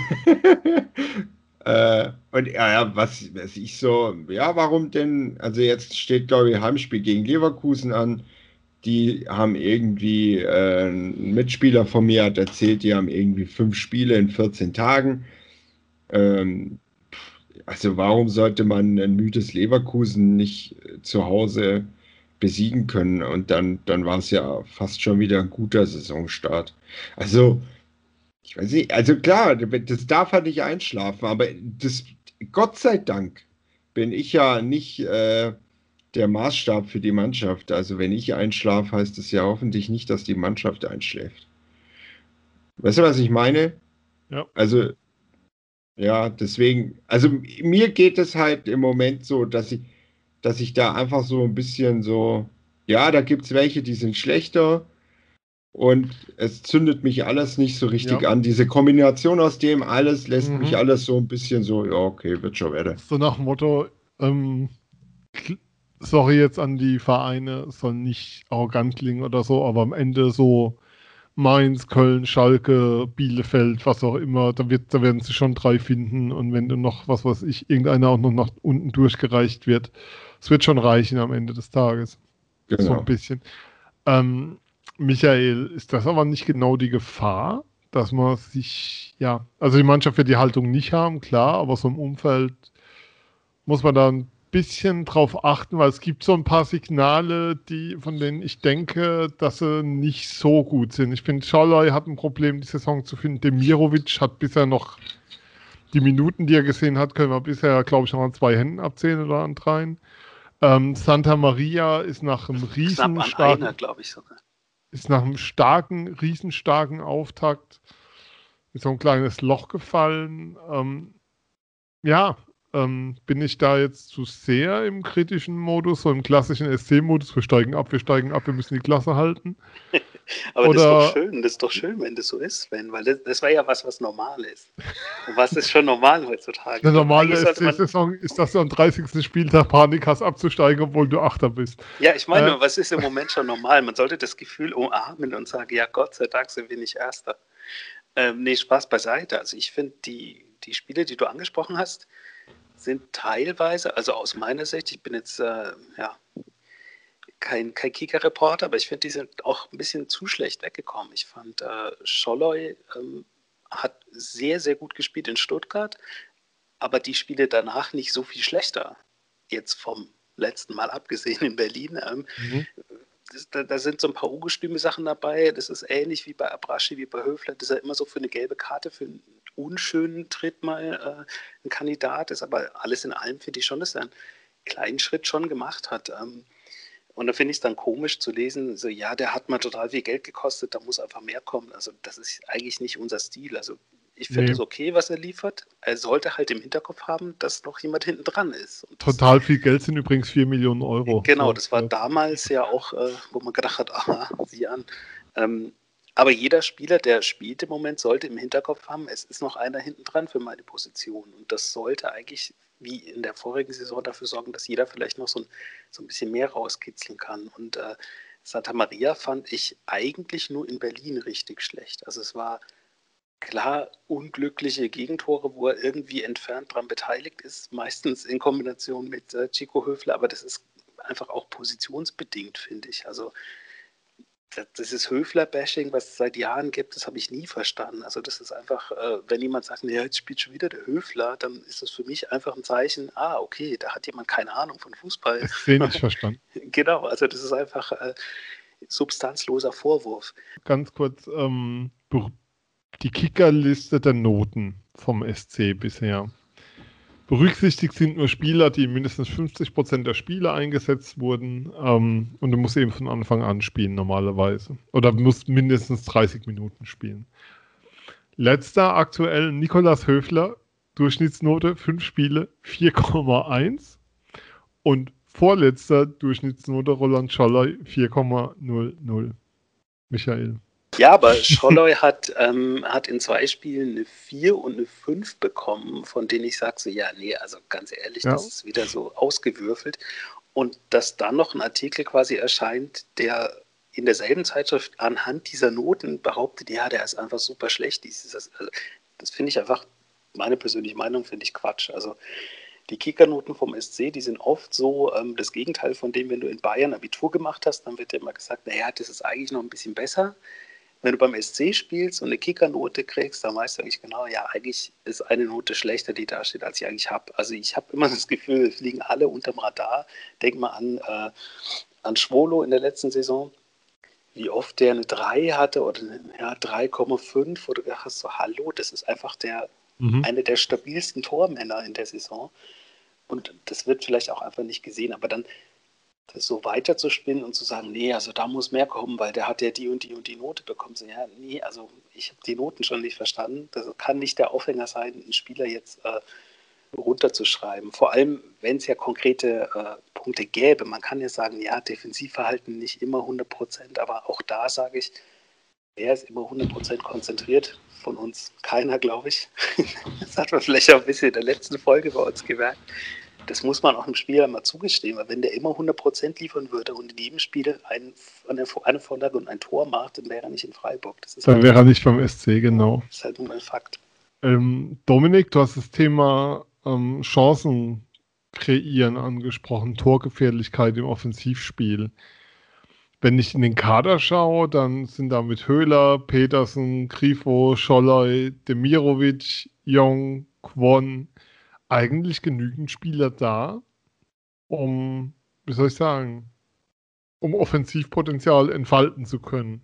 äh, und ja, ja, was, was ich so, ja, warum denn? Also jetzt steht, glaube ich, Heimspiel gegen Leverkusen an. Die haben irgendwie, äh, ein Mitspieler von mir hat erzählt, die haben irgendwie fünf Spiele in vierzehn Tagen. Ähm, also warum sollte man ein müdes Leverkusen nicht äh, zu Hause besiegen können? Und dann, dann war es ja fast schon wieder ein guter Saisonstart. Also, ich weiß nicht, also klar, das darf halt nicht einschlafen, aber das, Gott sei Dank bin ich ja nicht äh, der Maßstab für die Mannschaft. Also wenn ich einschlafe, heißt es ja hoffentlich nicht, dass die Mannschaft einschläft. Weißt du, was ich meine? Ja. Also, ja, deswegen, also mir geht es halt im Moment so, dass ich, dass ich da einfach so ein bisschen so, ja, da gibt es welche, die sind schlechter und es zündet mich alles nicht so richtig Ja. an. Diese Kombination aus dem alles lässt Mhm. mich alles so ein bisschen so, ja, okay, wird schon weiter. So nach dem Motto, ähm, kl- sorry jetzt an die Vereine, soll nicht arrogant klingen oder so, aber am Ende so Mainz, Köln, Schalke, Bielefeld, was auch immer, da, wird, da werden sie schon drei finden und wenn du noch, was weiß ich, irgendeiner auch noch nach unten durchgereicht wird, es wird schon reichen am Ende des Tages. So Genau. ein bisschen. Ähm, Michael, ist das aber nicht genau die Gefahr, dass man sich, ja, also die Mannschaft wird die Haltung nicht haben, klar, aber so im Umfeld muss man da ein bisschen drauf achten, weil es gibt so ein paar Signale, die, von denen ich denke, dass sie nicht so gut sind. Ich finde, Schalai hat ein Problem, die Saison zu finden. Demirovic hat bisher noch die Minuten, die er gesehen hat, können wir bisher, glaube ich, noch an zwei Händen abzählen oder an dreien. Ähm, Santa Maria ist nach einem Knapp riesen an starken, einer, glaube ich sogar. ist nach einem starken, riesenstarken Auftakt in so ein kleines Loch gefallen. Ähm, ja, ähm, bin ich da jetzt zu sehr im kritischen Modus, so im klassischen S C-Modus, wir steigen ab, wir steigen ab, wir müssen die Klasse halten. Aber das ist Oder- doch schön, das ist doch schön, wenn das so ist, Sven, weil das, das war ja was, was normal ist. Und was ist schon normal heutzutage? Eine normale Eigentlich S sollte man- C-Saison ist, dass du am dreißigsten Spieltag Panik hast, abzusteigen, obwohl du Achter bist. Ja, ich meine, Äh, was ist im Moment schon normal? Man sollte das Gefühl umarmen und sagen, ja, Gott sei Dank sind wir nicht Erster. Ähm, nee, Spaß beiseite. Also ich finde, die, die Spiele, die du angesprochen hast, sind teilweise, also aus meiner Sicht, ich bin jetzt äh, ja, kein, kein Kicker-Reporter, aber ich finde, die sind auch ein bisschen zu schlecht weggekommen. Ich fand, äh, Scholloy ähm, hat sehr, sehr gut gespielt in Stuttgart, aber die Spiele danach nicht so viel schlechter. Jetzt vom letzten Mal abgesehen in Berlin. Ähm, Mhm. das, da, da sind so ein paar ungestüme Sachen dabei. Das ist ähnlich wie bei Abraschi, wie bei Höfler. Das ist ja immer so für eine gelbe Karte, für einen unschönen Tritt mal äh, ein Kandidat ist. Aber alles in allem finde ich schon, dass er einen kleinen Schritt schon gemacht hat. Ähm, und da finde ich es dann komisch zu lesen, so ja, der hat mal total viel Geld gekostet, da muss einfach mehr kommen. Also das ist eigentlich nicht unser Stil. Also ich finde es Nee. okay, was er liefert. Er sollte halt im Hinterkopf haben, dass noch jemand hinten dran ist. Und das, Total viel Geld sind übrigens vier Millionen Euro. genau, So, das war ja. damals ja auch, äh, wo man gedacht hat, aha, sieh an. Ähm, aber jeder Spieler, der spielt im Moment, sollte im Hinterkopf haben, es ist noch einer hinten dran für meine Position. Und das sollte eigentlich, wie in der vorigen Saison, dafür sorgen, dass jeder vielleicht noch so ein, so ein bisschen mehr rauskitzeln kann. Und äh, Santa Maria fand ich eigentlich nur in Berlin richtig schlecht. Also es war klar unglückliche Gegentore, wo er irgendwie entfernt dran beteiligt ist, meistens in Kombination mit äh, Chico Höfler, aber das ist einfach auch positionsbedingt, finde ich. Also das, das ist Höfler-Bashing, was es seit Jahren gibt, das habe ich nie verstanden. Also das ist einfach, äh, wenn jemand sagt, ja, jetzt spielt schon wieder der Höfler, dann ist das für mich einfach ein Zeichen, ah, okay, da hat jemand keine Ahnung von Fußball. Das ist wenig verstanden. Genau, also das ist einfach äh, substanzloser Vorwurf. Ganz kurz, ähm, be- die Kickerliste der Noten vom S C bisher. Berücksichtigt sind nur Spieler, die mindestens fünfzig Prozent der Spiele eingesetzt wurden. Ähm, und du musst eben von Anfang an spielen normalerweise. Oder musst mindestens dreißig Minuten spielen. Letzter aktuell Nikolaus Höfler, Durchschnittsnote fünf Spiele, vier Komma eins. Und vorletzter Durchschnittsnote Roland Scholler, vier Komma null null. Michael. Ja, aber Scholloy hat, ähm, hat in zwei Spielen eine vier und eine fünf bekommen, von denen ich sage so, ja, nee, also ganz ehrlich, Ja. das ist wieder so ausgewürfelt. Und dass dann noch ein Artikel quasi erscheint, der in derselben Zeitschrift anhand dieser Noten behauptet, ja, der ist einfach super schlecht. Dieses, also, das finde ich einfach, meine persönliche Meinung finde ich Quatsch. Also die Kickernoten vom S C, die sind oft so ähm, das Gegenteil von dem, wenn du in Bayern Abitur gemacht hast, dann wird dir immer gesagt, naja, das ist eigentlich noch ein bisschen besser. Wenn du beim S C spielst und eine Kickernote kriegst, dann weißt du eigentlich genau, ja, eigentlich ist eine Note schlechter, die da steht, als ich eigentlich habe. Also ich habe immer das Gefühl, wir fliegen alle unterm Radar. Denk mal an, äh, an Schwolo in der letzten Saison, wie oft der eine drei hatte oder eine, ja, drei Komma fünf, wo du gedacht hast, so, hallo, das ist einfach der, Mhm. einer der stabilsten Tormänner in der Saison. Und das wird vielleicht auch einfach nicht gesehen, aber dann das so weiter zu spinnen und zu sagen, nee, also da muss mehr kommen, weil der hat ja die und die und die Note bekommen. So, ja, nee, also ich habe die Noten schon nicht verstanden. Das kann nicht der Aufhänger sein, einen Spieler jetzt äh, runterzuschreiben. Vor allem, wenn es ja konkrete äh, Punkte gäbe. Man kann ja sagen, ja, Defensivverhalten nicht immer hundert Prozent, aber auch da sage ich, wer ist immer hundert Prozent konzentriert von uns? Keiner, glaube ich. Das hat man vielleicht auch ein bisschen in der letzten Folge bei uns gemerkt. Das muss man auch einem Spieler mal zugestehen, weil wenn der immer hundert Prozent liefern würde und in jedem Spiel ein, eine, eine Vorlage und ein Tor macht, dann wäre er nicht in Freiburg. Das ist, Dann halt, wäre er nicht beim S C, genau. das ist halt nun ein Fakt. Ähm, Dominik, du hast das Thema ähm, Chancen kreieren angesprochen, Torgefährlichkeit im Offensivspiel. Wenn ich in den Kader schaue, dann sind da mit Höhler, Petersen, Grifo, Scholloy, Demirovic, Jong, Kwon eigentlich genügend Spieler da, um, wie soll ich sagen, um Offensivpotenzial entfalten zu können.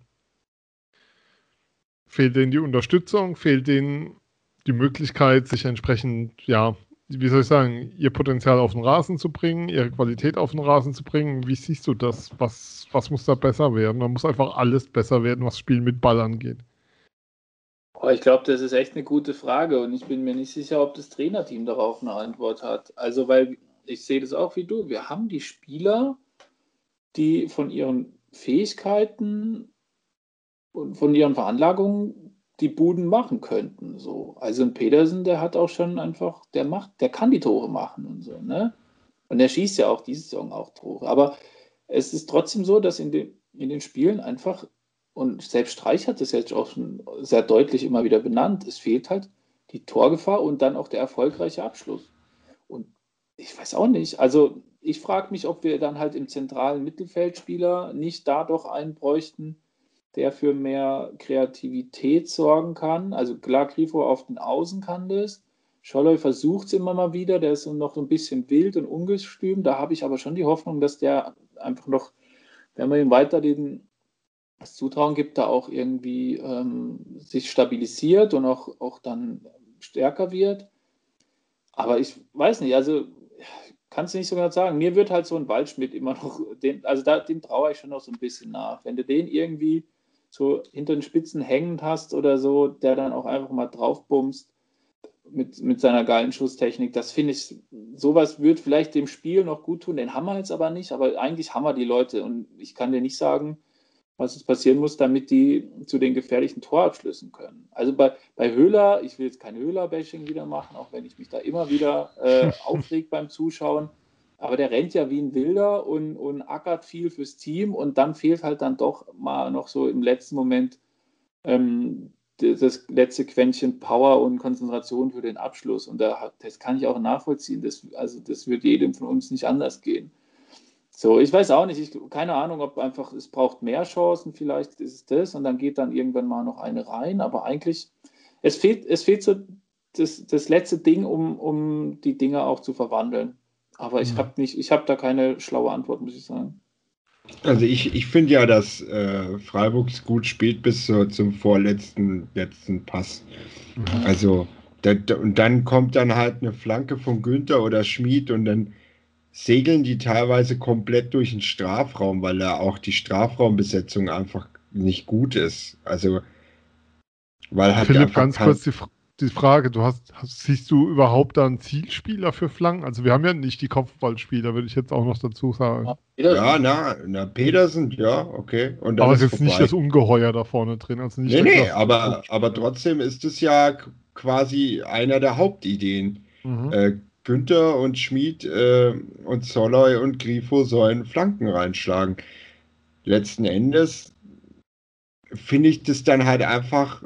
Fehlt denen die Unterstützung, fehlt denen die Möglichkeit, sich entsprechend, ja, wie soll ich sagen, ihr Potenzial auf den Rasen zu bringen, ihre Qualität auf den Rasen zu bringen. Wie siehst du das? Was, was muss da besser werden? Da muss einfach alles besser werden, was Spiel mit Ball angeht. Oh, ich glaube, das ist echt eine gute Frage und ich bin mir nicht sicher, ob das Trainerteam darauf eine Antwort hat. Also, weil ich sehe das auch wie du. Wir haben die Spieler, die von ihren Fähigkeiten und von ihren Veranlagungen die Buden machen könnten. So. Also ein Petersen, der hat auch schon einfach, der macht, der kann die Tore machen und so, ne? Und der schießt ja auch diese Saison auch Tore. Aber es ist trotzdem so, dass in den, in den Spielen einfach, und selbst Streich hat das jetzt auch schon sehr deutlich immer wieder benannt, es fehlt halt die Torgefahr und dann auch der erfolgreiche Abschluss. Und ich weiß auch nicht, also ich frage mich, ob wir dann halt im zentralen Mittelfeldspieler nicht da doch einen bräuchten, der für mehr Kreativität sorgen kann. Also klar, Grifo auf den Außen kann das. Scholloy versucht es immer mal wieder, der ist noch so ein bisschen wild und ungestüm. Da habe ich aber schon die Hoffnung, dass der einfach noch wenn man ihm weiter den, das Zutrauen gibt, da auch irgendwie ähm, sich stabilisiert und auch, auch dann stärker wird. Aber ich weiß nicht, also kann es nicht so genau sagen. Mir wird halt so ein Waldschmidt immer noch, den, also da, dem traue ich schon noch so ein bisschen nach. Wenn du den irgendwie so hinter den Spitzen hängend hast oder so, der dann auch einfach mal draufbummst mit, mit seiner geilen Schusstechnik, das finde ich, sowas wird vielleicht dem Spiel noch gut tun. Den haben wir jetzt aber nicht, aber eigentlich haben wir die Leute und ich kann dir nicht sagen, was jetzt passieren muss, damit die zu den gefährlichen Torabschlüssen können. Also bei, bei Höhler, ich will jetzt kein Höhler-Bashing wieder machen, auch wenn ich mich da immer wieder äh, aufreg beim Zuschauen, aber der rennt ja wie ein Wilder und, und ackert viel fürs Team und dann fehlt halt dann doch mal noch so im letzten Moment ähm, das letzte Quäntchen Power und Konzentration für den Abschluss und da, das kann ich auch nachvollziehen, das, also das wird jedem von uns nicht anders gehen. So, ich weiß auch nicht, ich, keine Ahnung, ob einfach, es braucht mehr Chancen, vielleicht ist es das und dann geht dann irgendwann mal noch eine rein, aber eigentlich, es fehlt, es fehlt so das, das letzte Ding, um, um die Dinge auch zu verwandeln. Aber ich habe nicht, ich habe da keine schlaue Antwort, muss ich sagen. Also ich, ich finde ja, dass äh, Freiburg gut spielt bis zur, zum vorletzten letzten Pass. Mhm. Also, da, da, und dann kommt dann halt eine Flanke von Günther oder Schmid und dann segeln die teilweise komplett durch den Strafraum, weil da auch die Strafraumbesetzung einfach nicht gut ist. Also, weil halt Philipp, einfach ganz kurz die, die Frage, du hast, hast, siehst du überhaupt da einen Zielspieler für Flanken? Also wir haben ja nicht die Kopfballspieler, würde ich jetzt auch noch dazu sagen. Ja, na, na Petersen, ja, okay. Und dann aber ist es ist jetzt vorbei. nicht das Ungeheuer da vorne drin. Also nicht nee, der nee, aber, aber trotzdem ist es ja quasi einer der Hauptideen. Mhm. Äh, Günther und Schmid äh, und Soloy und Grifo sollen Flanken reinschlagen. Letzten Endes finde ich das dann halt einfach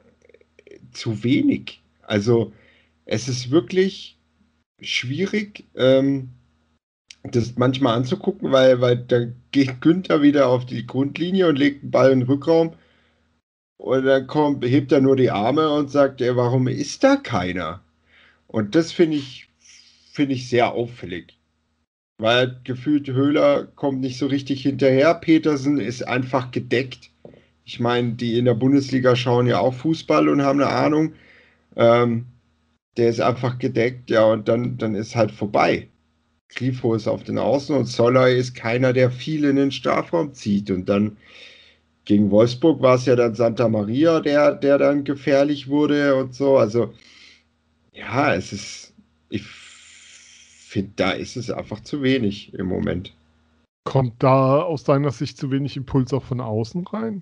zu wenig. Also es ist wirklich schwierig, ähm, das manchmal anzugucken, weil, weil da geht Günther wieder auf die Grundlinie und legt den Ball in den Rückraum und dann kommt, hebt er nur die Arme und sagt, ja, warum ist da keiner? Und das finde ich finde ich sehr auffällig. Weil gefühlt Höhler kommt nicht so richtig hinterher. Petersen ist einfach gedeckt. Ich meine, die in der Bundesliga schauen ja auch Fußball und haben eine Ahnung. Ähm, der ist einfach gedeckt, ja, und dann, dann ist halt vorbei. Grifo ist auf den Außen und Soloy ist keiner, der viel in den Strafraum zieht. Und dann gegen Wolfsburg war es ja dann Santa Maria, der, der dann gefährlich wurde und so. Also, ja, es ist, ich finde, da ist es einfach zu wenig im Moment. Kommt da aus deiner Sicht zu wenig Impuls auch von außen rein?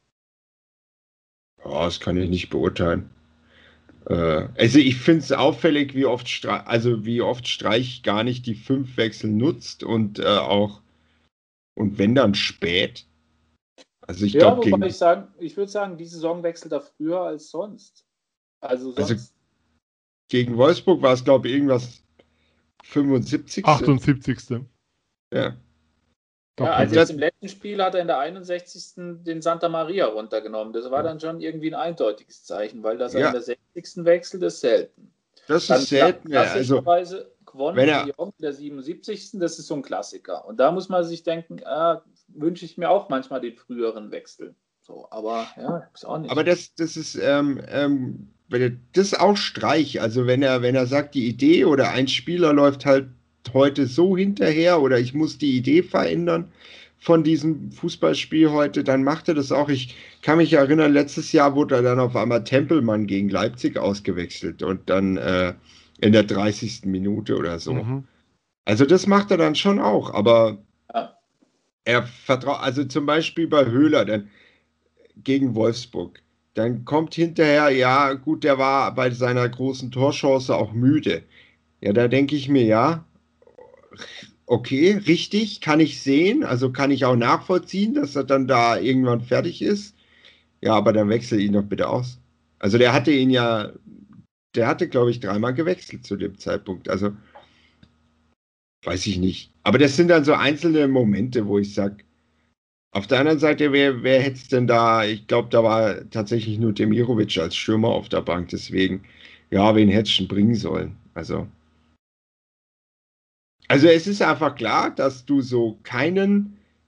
Oh, das kann ich nicht beurteilen. Äh, also ich finde es auffällig, wie oft Streich, also wie oft Streich gar nicht die fünf Wechsel nutzt und äh, auch und wenn dann spät. Also ich ja, glaube, wobei gegen, ich sagen, ich würde sagen, die Saison wechselt er früher als sonst. Also sonst. Also gegen Wolfsburg war es, glaube ich, irgendwas fünfundsiebzigste achtundsiebzigste Ja. Ja, also jetzt im letzten Spiel hat er in der einundsechzigsten den Santa Maria runtergenommen. Das war dann schon irgendwie ein eindeutiges Zeichen, weil das er Ja. in der sechzigsten wechselt, ist selten. Das Dann ist selten. Ja. Also, klassischerweise gewonnen wenn er- in der siebenundsiebzigsten Das ist so ein Klassiker. Und da muss man sich denken, ah, wünsche ich mir auch manchmal den früheren Wechsel. So, aber ja, ist auch nicht. aber das, das ist ähm, ähm, wenn er- das ist auch Streich. Also wenn er, wenn er sagt, die Idee oder ein Spieler läuft halt heute so hinterher oder ich muss die Idee verändern von diesem Fußballspiel heute, dann macht er das auch. Ich kann mich erinnern, letztes Jahr wurde er dann auf einmal Tempelmann gegen Leipzig ausgewechselt und dann äh, in der dreißigsten Minute oder so. Mhm. Also das macht er dann schon auch, aber Ja. er vertraut, also zum Beispiel bei Höhler dann gegen Wolfsburg, dann kommt hinterher, ja gut, der war bei seiner großen Torchance auch müde. Ja, da denke ich mir, ja, okay, richtig, kann ich sehen, also kann ich auch nachvollziehen, dass er dann da irgendwann fertig ist. Ja, aber dann wechsel ihn doch bitte aus. Also der hatte ihn ja, der hatte, glaube ich, dreimal gewechselt zu dem Zeitpunkt. Also weiß ich nicht. Aber das sind dann so einzelne Momente, wo ich sage, auf der anderen Seite, wer, wer hätte es denn da, ich glaube, da war tatsächlich nur Demirovic als Stürmer auf der Bank, deswegen, ja, wen hätte ich bringen sollen? Also, also es ist einfach klar, dass du so keinen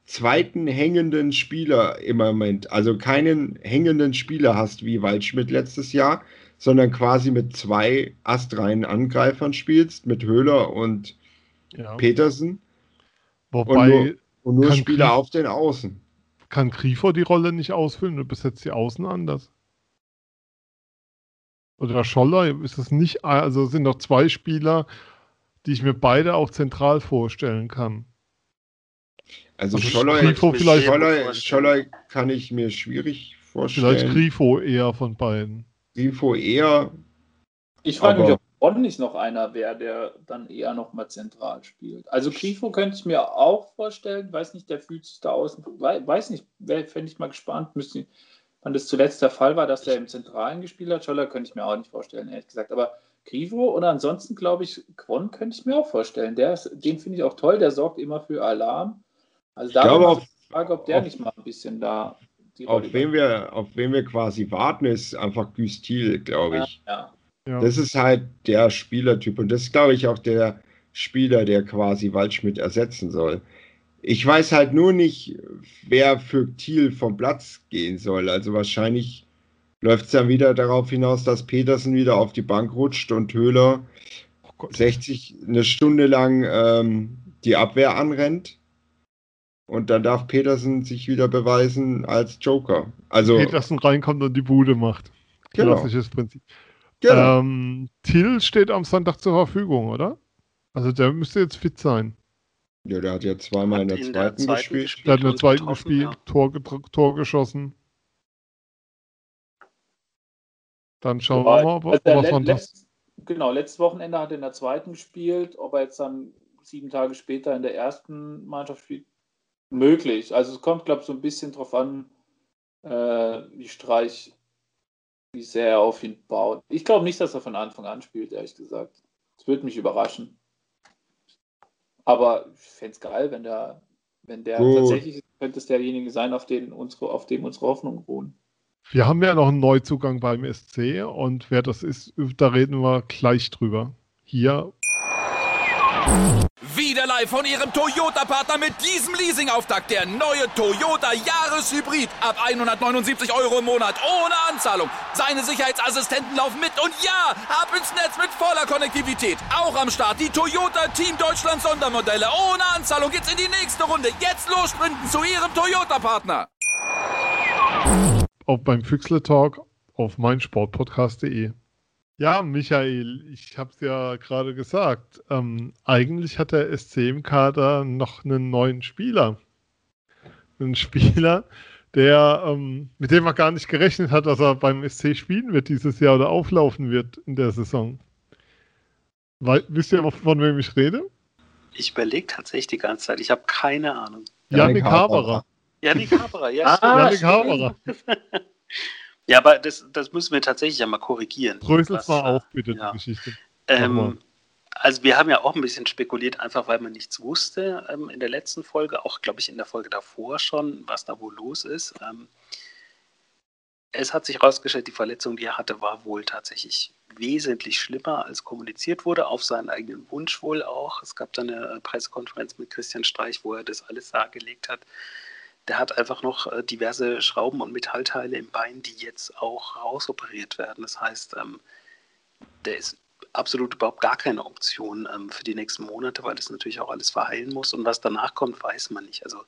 zweiten hängenden Spieler im Moment, also keinen hängenden Spieler hast wie Waldschmidt letztes Jahr, sondern quasi mit zwei astreinen Angreifern spielst, mit Höhler und Ja. Petersen. Wobei und nur, und nur kann Spieler Grief- auf den Außen. kann Grifo die Rolle nicht ausfüllen oder besetzt die Außen anders? Oder Scholler, ist es nicht, also es sind noch zwei Spieler, die ich mir beide auch zentral vorstellen kann. Also Also Scholler, Grifo mir vielleicht- sehr gut Scholler, vorstellen. Scholler kann ich mir schwierig Vielleicht vorstellen. Grifo eher von beiden. Grifo eher, Ich frage mich, Aber- ob Bonn nicht noch einer wäre, der dann eher nochmal zentral spielt. Also Grifo könnte ich mir auch vorstellen, weiß nicht, der fühlt sich da außen, wei- weiß nicht, fände ich mal gespannt, müsste, wann das zuletzt der Fall war, dass der im Zentralen gespielt hat. Scholler könnte ich mir auch nicht vorstellen, ehrlich gesagt. Aber Grifo oder ansonsten, glaube ich, Quon könnte ich mir auch vorstellen. Der ist, den finde ich auch toll, der sorgt immer für Alarm. Also da Ich wäre glaube, mal so auf- die Frage, ob der auf- nicht mal ein bisschen da die Rolle auf wen wir, auf wen wir quasi warten, ist einfach Güstil, glaube übernimmt. ich. Ja, Ja. Das ist halt der Spielertyp und das ist, glaube ich, auch der Spieler, der quasi Waldschmidt ersetzen soll. Ich weiß halt nur nicht, wer für Thiel vom Platz gehen soll. Also wahrscheinlich läuft es dann wieder darauf hinaus, dass Petersen wieder auf die Bank rutscht und Höhler Oh Gott. sechzig eine Stunde lang ähm, die Abwehr anrennt. Und dann darf Petersen sich wieder beweisen als Joker. Also, Petersen reinkommt und die Bude macht. Genau. Klassisches Prinzip. genau. Ähm, Till steht am Sonntag zur Verfügung, oder? Also der müsste jetzt fit sein. Ja, der hat ja zweimal in Hat der in zweiten, der zweiten gespielt. gespielt. Der hat in der und zweiten getroffen, gespielt, ja. Tor, getr- Tor geschossen. Dann schauen Ja, wir mal, ob, also ob was let- man das. letzt, genau, letztes Wochenende hat er in der zweiten gespielt, ob er jetzt dann sieben Tage später in der ersten Mannschaft spielt, möglich. Also es kommt, glaube ich, so ein bisschen drauf an, äh, wie Streich, wie sehr er auf ihn baut. Ich glaube nicht, dass er von Anfang an spielt, ehrlich gesagt. Das würde mich überraschen. Aber ich fände es geil, wenn der, wenn der Gut. tatsächlich, könnte es derjenige sein, auf den unsere, auf dem unsere Hoffnungen ruhen. Wir haben ja noch einen Neuzugang beim S C und wer das ist, da reden wir gleich drüber. Hier. Wieder live von Ihrem Toyota-Partner mit diesem Leasing-Auftakt. Der neue Toyota Jahreshybrid. Ab hundertneunundsiebzig Euro im Monat. Ohne Anzahlung. Seine Sicherheitsassistenten laufen mit. Und ja, ab ins Netz mit voller Konnektivität. Auch am Start die Toyota Team Deutschland Sondermodelle. Ohne Anzahlung geht's in die nächste Runde. Jetzt los sprinten zu Ihrem Toyota-Partner. Auch beim Füchsle Talk auf meinsportpodcast punkt de. Ja, Michael, ich habe es ja gerade gesagt. Ähm, eigentlich hat der S C im Kader noch einen neuen Spieler. Einen Spieler, der, ähm, mit dem man gar nicht gerechnet hat, dass er beim S C spielen wird dieses Jahr oder auflaufen wird in der Saison. Wei- wisst ihr, von wem ich rede? Ich überlege tatsächlich die ganze Zeit. Ich habe keine Ahnung. Janik Janik Haberer. Janik Haberer, ja. Ah, Janik stimmt. Haberer. Ja, aber das, das müssen wir tatsächlich ja mal korrigieren. Drösel's Was, mal äh, auf, bitte, ja. die Geschichte. Mach mal. Ähm, also wir haben ja auch ein bisschen spekuliert, einfach weil man nichts wusste ähm, in der letzten Folge, auch glaube ich in der Folge davor schon, was da wohl los ist. Ähm, es hat sich herausgestellt, die Verletzung, die er hatte, war wohl tatsächlich wesentlich schlimmer, als kommuniziert wurde, auf seinen eigenen Wunsch wohl auch. Es gab dann eine Pressekonferenz mit Christian Streich, wo er das alles dargelegt hat. Der hat einfach noch äh, diverse Schrauben und Metallteile im Bein, die jetzt auch rausoperiert werden. Das heißt, ähm, der ist absolut überhaupt gar keine Option ähm, für die nächsten Monate, weil das natürlich auch alles verheilen muss. Und was danach kommt, weiß man nicht. Also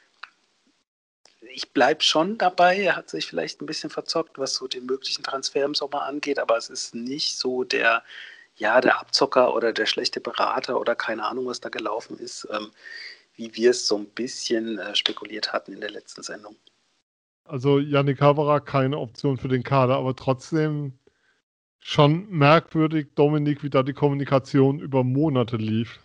ich bleibe schon dabei. Er hat sich vielleicht ein bisschen verzockt, was so den möglichen Transfer im Sommer angeht, aber es ist nicht so der, ja, der Abzocker oder der schlechte Berater oder keine Ahnung, was da gelaufen ist, ähm, wie wir es so ein bisschen äh, spekuliert hatten in der letzten Sendung. Also Janik Haberer keine Option für den Kader, aber trotzdem schon merkwürdig, Dominik, wie da die Kommunikation über Monate lief.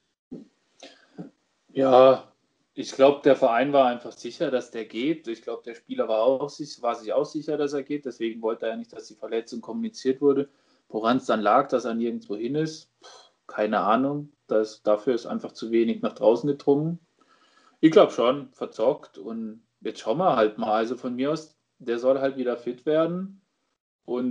Ja, ich glaube, der Verein war einfach sicher, dass der geht. Ich glaube, der Spieler war, auch, sich- war sich auch sicher, dass er geht. Deswegen wollte er ja nicht, dass die Verletzung kommuniziert wurde. Woran es dann lag, dass er nirgendwo hin ist, pff, keine Ahnung. Das, dafür ist einfach zu wenig nach draußen gedrungen. Ich glaube schon, verzockt. Und jetzt schauen wir halt mal. Also von mir aus, der soll halt wieder fit werden. Und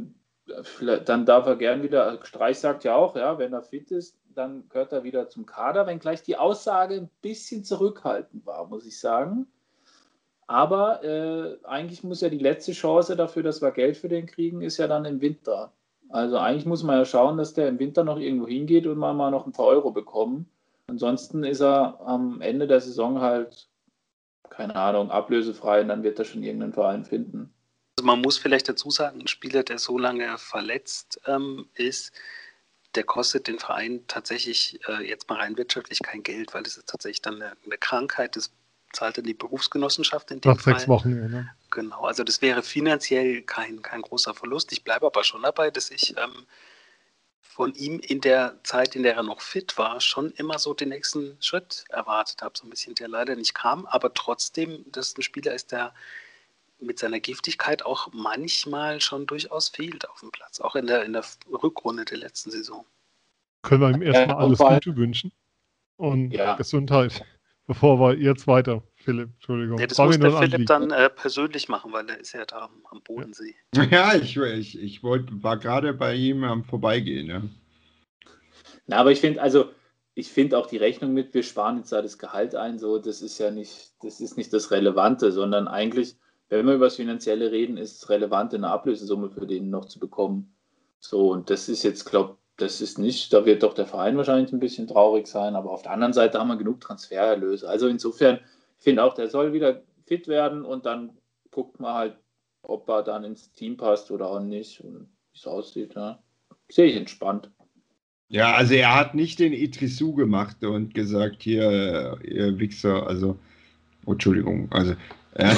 dann darf er gern wieder, Streich sagt ja auch, ja, wenn er fit ist, dann gehört er wieder zum Kader, wenngleich die Aussage ein bisschen zurückhaltend war, muss ich sagen. Aber äh, eigentlich muss ja die letzte Chance dafür, dass wir Geld für den kriegen, ist ja dann im Winter. Also eigentlich muss man ja schauen, dass der im Winter noch irgendwo hingeht und man mal noch ein paar Euro bekommen. Ansonsten ist er am Ende der Saison halt, keine Ahnung, ablösefrei und dann wird er schon irgendeinen Verein finden. Also man muss vielleicht dazu sagen, ein Spieler, der so lange verletzt ähm, ist, der kostet den Verein tatsächlich äh, jetzt mal rein wirtschaftlich kein Geld, weil es ist tatsächlich dann eine, eine Krankheit, das zahlt dann die Berufsgenossenschaft in dem Nach Fall. sechs Wochen, ja. Ne? Genau, also das wäre finanziell kein, kein großer Verlust. Ich bleibe aber schon dabei, dass ich ähm, von ihm in der Zeit, in der er noch fit war, schon immer so den nächsten Schritt erwartet habe, so ein bisschen, der leider nicht kam, aber trotzdem, dass ein Spieler ist, der mit seiner Giftigkeit auch manchmal schon durchaus fehlt auf dem Platz, auch in der, in der Rückrunde der letzten Saison. Können wir ihm erstmal Ja, alles vor allem- Gute wünschen und Ja. Gesundheit, bevor wir jetzt weiter, Philipp, Entschuldigung. Ja, das War muss mir nur der ein Philipp Anliegen. dann äh, persönlich machen, weil er ist ja da am, am Bodensee. Ja, ich, ich, ich wollt, war gerade bei ihm am Vorbeigehen. Ja. Na, aber ich finde, also ich finde auch die Rechnung mit, wir sparen jetzt da das Gehalt ein, so, das ist ja nicht, das ist nicht das Relevante, sondern eigentlich, wenn wir über das Finanzielle reden, ist es relevant, eine Ablösesumme für den noch zu bekommen. So, und das ist jetzt, glaube das ist nicht, da wird doch der Verein wahrscheinlich ein bisschen traurig sein, aber auf der anderen Seite haben wir genug Transfererlöse. Also insofern, ich finde auch, der soll wieder fit werden und dann guckt man halt, ob er dann ins Team passt oder auch nicht und wie es aussieht. Ja. Sehe ich entspannt. Ja, also er hat nicht den Idrissou gemacht und gesagt, hier, ihr Wichser, also, oh, Entschuldigung, also, äh,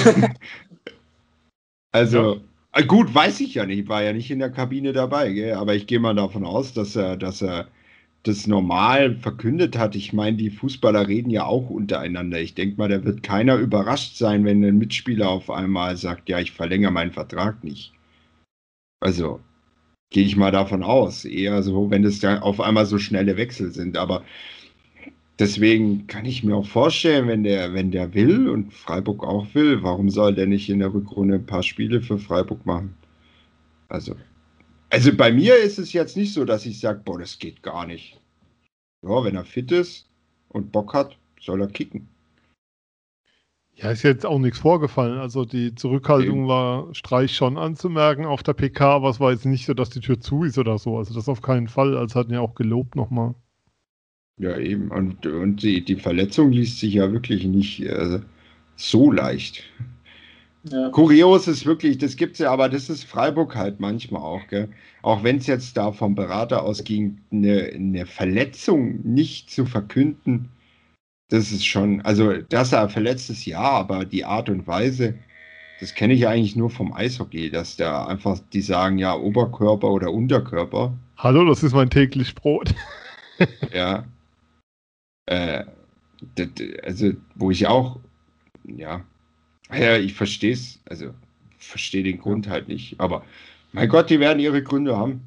also, äh, gut, weiß ich ja nicht, war ja nicht in der Kabine dabei, gell? Aber ich gehe mal davon aus, dass er, dass er das normal verkündet hat. Ich meine, die Fußballer reden ja auch untereinander. Ich denke mal, da wird keiner überrascht sein, wenn ein Mitspieler auf einmal sagt, ja, ich verlängere meinen Vertrag nicht. Also, gehe ich mal davon aus. Eher so, wenn es da auf einmal so schnelle Wechsel sind. Aber deswegen kann ich mir auch vorstellen, wenn der, wenn der will und Freiburg auch will, warum soll der nicht in der Rückrunde ein paar Spiele für Freiburg machen? Also, also bei mir ist es jetzt nicht so, dass ich sage, boah, das geht gar nicht. Ja, wenn er fit ist und Bock hat, soll er kicken. Ja, ist jetzt auch nichts vorgefallen. Also die Zurückhaltung Eben. war Streich schon anzumerken auf der P K, aber es war jetzt nicht so, dass die Tür zu ist oder so. Also das auf keinen Fall. Also hat ihn ja auch gelobt nochmal. Ja, eben. Und, und die, die Verletzung liest sich ja wirklich nicht äh, so leicht. Ja. Kurios ist wirklich, das gibt's ja, aber das ist Freiburg halt manchmal auch, gell? Auch wenn es jetzt da vom Berater ausging, eine, eine Verletzung nicht zu verkünden, das ist schon, also dass er verletzt ist, ja, aber die Art und Weise, das kenne ich eigentlich nur vom Eishockey, dass da einfach, die sagen ja Oberkörper oder Unterkörper, Hallo, das ist mein täglich Brot. ja. Äh, das, also, wo ich auch, ja, ja, ich verstehe es, also verstehe den Grund halt nicht, aber mein Gott, die werden ihre Gründe haben.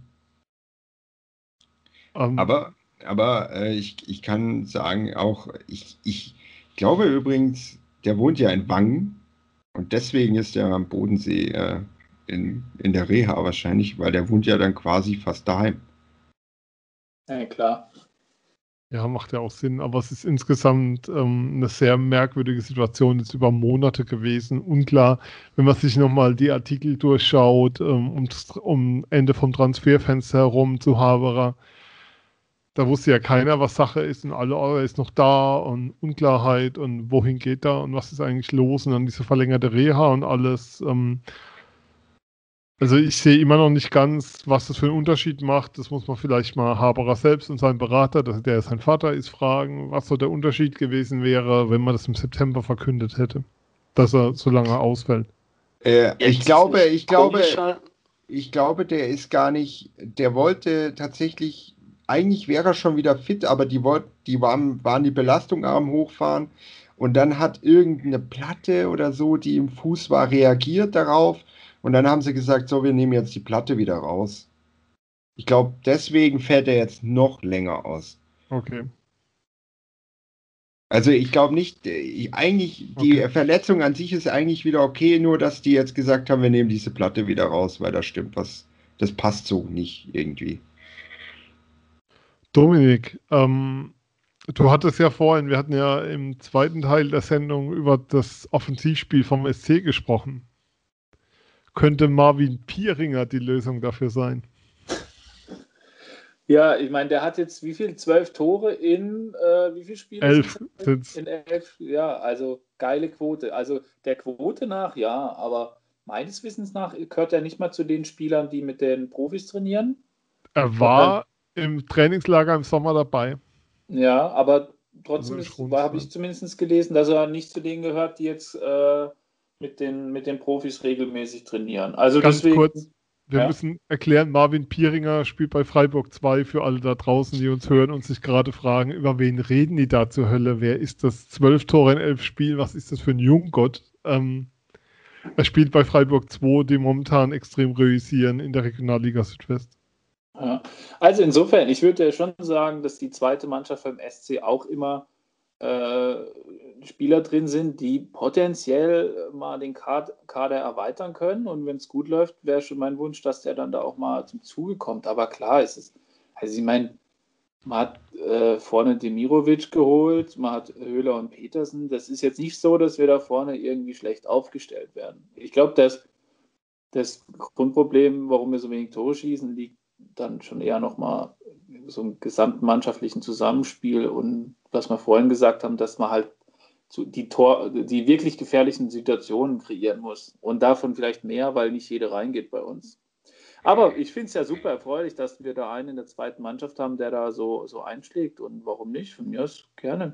Ähm, Aber, aber äh, ich, ich kann sagen, auch, ich, ich glaube übrigens, der wohnt ja in Wangen und deswegen ist er am Bodensee äh, in, in der Reha wahrscheinlich, weil der wohnt ja dann quasi fast daheim. Ja, klar. Ja, macht ja auch Sinn, aber es ist insgesamt ähm, eine sehr merkwürdige Situation jetzt über Monate gewesen. Unklar, wenn man sich nochmal die Artikel durchschaut, ähm, um, das- um Ende vom Transferfenster herum zu Haberer. Da wusste ja keiner, was Sache ist und alle, oh, er ist noch da und Unklarheit und wohin geht er und was ist eigentlich los und dann diese verlängerte Reha und alles. Ähm, Also ich sehe immer noch nicht ganz, was das für einen Unterschied macht. Das muss man vielleicht mal Haberer selbst und seinen Berater, dass der sein Vater ist, fragen, was so der Unterschied gewesen wäre, wenn man das im September verkündet hätte, dass er so lange ausfällt. Äh, ich Jetzt glaube, ich glaube, komischer- ich glaube, der ist gar nicht, der wollte tatsächlich, eigentlich wäre er schon wieder fit, aber die wollten, die waren, waren die Belastung am Hochfahren und dann hat irgendeine Platte oder so, die im Fuß war, reagiert darauf und dann haben sie gesagt, so, wir nehmen jetzt die Platte wieder raus. Ich glaube, deswegen fällt er jetzt noch länger aus. Okay. Also ich glaube nicht, äh, eigentlich, die Okay. Verletzung an sich ist eigentlich wieder okay, nur dass die jetzt gesagt haben, wir nehmen diese Platte wieder raus, weil da stimmt was, das passt so nicht irgendwie. Dominik, ähm, du hattest ja vorhin, wir hatten ja im zweiten Teil der Sendung über das Offensivspiel vom S C gesprochen. Könnte Marvin Pieringer die Lösung dafür sein? Ja, ich meine, der hat jetzt wie viel? Zwölf Tore in äh, wie viel Spiele? Elf sind's? In elf, ja, also geile Quote. Also der Quote nach, ja, aber meines Wissens nach gehört er nicht mal zu den Spielern, die mit den Profis trainieren. Er war im Trainingslager im Sommer dabei. Ja, aber trotzdem Also habe ich zumindest gelesen, dass er nicht zu denen gehört, die jetzt äh, mit, den, mit den Profis regelmäßig trainieren. Also Ganz deswegen, kurz, wir ja. müssen erklären, Marvin Pieringer spielt bei Freiburg zwei für alle da draußen, die uns hören und sich gerade fragen, über wen reden die da zur Hölle? Wer ist das? Zwölf Tore in elf Spielen, was ist das für ein Junggott? Ähm, er spielt bei Freiburg zwei, die momentan extrem reüssieren in der Regionalliga Südwest. Ja. Also insofern, ich würde schon sagen, dass die zweite Mannschaft beim S C auch immer äh, Spieler drin sind, die potenziell mal den Kader, Kader erweitern können. Und wenn es gut läuft, wäre schon mein Wunsch, dass der dann da auch mal zum Zuge kommt. Aber klar ist es, also ich meine, man hat äh, vorne Demirovic geholt, man hat Höhler und Petersen. Das ist jetzt nicht so, dass wir da vorne irgendwie schlecht aufgestellt werden. Ich glaube, dass das Grundproblem, warum wir so wenig Tore schießen, liegt dann schon eher nochmal so im gesamten mannschaftlichen Zusammenspiel und was wir vorhin gesagt haben, dass man halt die, Tor, die wirklich gefährlichen Situationen kreieren muss und davon vielleicht mehr, weil nicht jeder reingeht bei uns. Aber ich finde es ja super erfreulich, dass wir da einen in der zweiten Mannschaft haben, der da so, so einschlägt und warum nicht? Von mir aus gerne.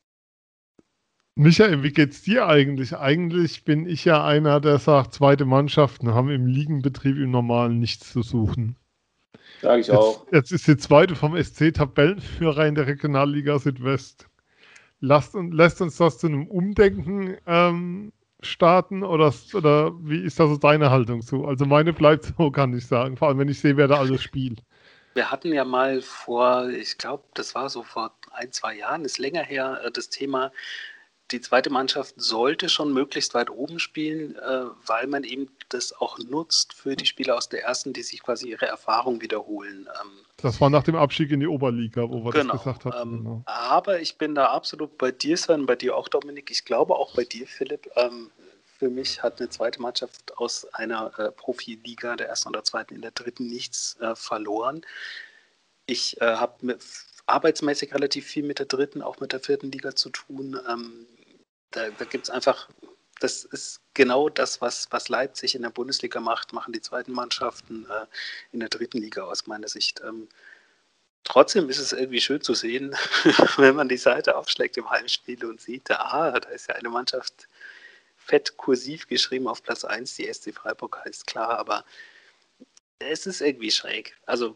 Michael, wie geht's dir eigentlich? Eigentlich bin ich ja einer, der sagt, zweite Mannschaften haben im Ligenbetrieb im Normalen nichts zu suchen. Sage ich jetzt, auch. Jetzt ist die zweite vom S C Tabellenführer in der Regionalliga Südwest. Lasst, lässt uns das zu einem Umdenken ähm, starten oder, oder wie ist da so deine Haltung zu? Also meine bleibt so, kann ich sagen. Vor allem, wenn ich sehe, wer da alles spielt. Wir hatten ja mal vor, ich glaube, das war so vor ein, zwei Jahren, ist länger her, das Thema, die zweite Mannschaft sollte schon möglichst weit oben spielen, äh, weil man eben das auch nutzt für die Spieler aus der ersten, die sich quasi ihre Erfahrung wiederholen. Ähm, das war nach dem Abstieg in die Oberliga, wo wir genau, das gesagt hatten. Ähm, genau. Aber ich bin da absolut bei dir, Sven, bei dir auch, Dominik. Ich glaube auch bei dir, Philipp. Ähm, für mich hat eine zweite Mannschaft aus einer äh, Profiliga, der ersten oder zweiten in der dritten, nichts äh, verloren. Ich äh, habe arbeitsmäßig relativ viel mit der dritten, auch mit der vierten Liga zu tun. Ähm, Da, da gibt es einfach, das ist genau das, was, was Leipzig in der Bundesliga macht, machen die zweiten Mannschaften äh, in der dritten Liga aus meiner Sicht. Ähm, trotzdem ist es irgendwie schön zu sehen, wenn man die Seite aufschlägt im Heimspiel und sieht, ah, da ist ja eine Mannschaft fett kursiv geschrieben auf Platz eins, die S C Freiburg heißt, klar, aber es ist irgendwie schräg. Also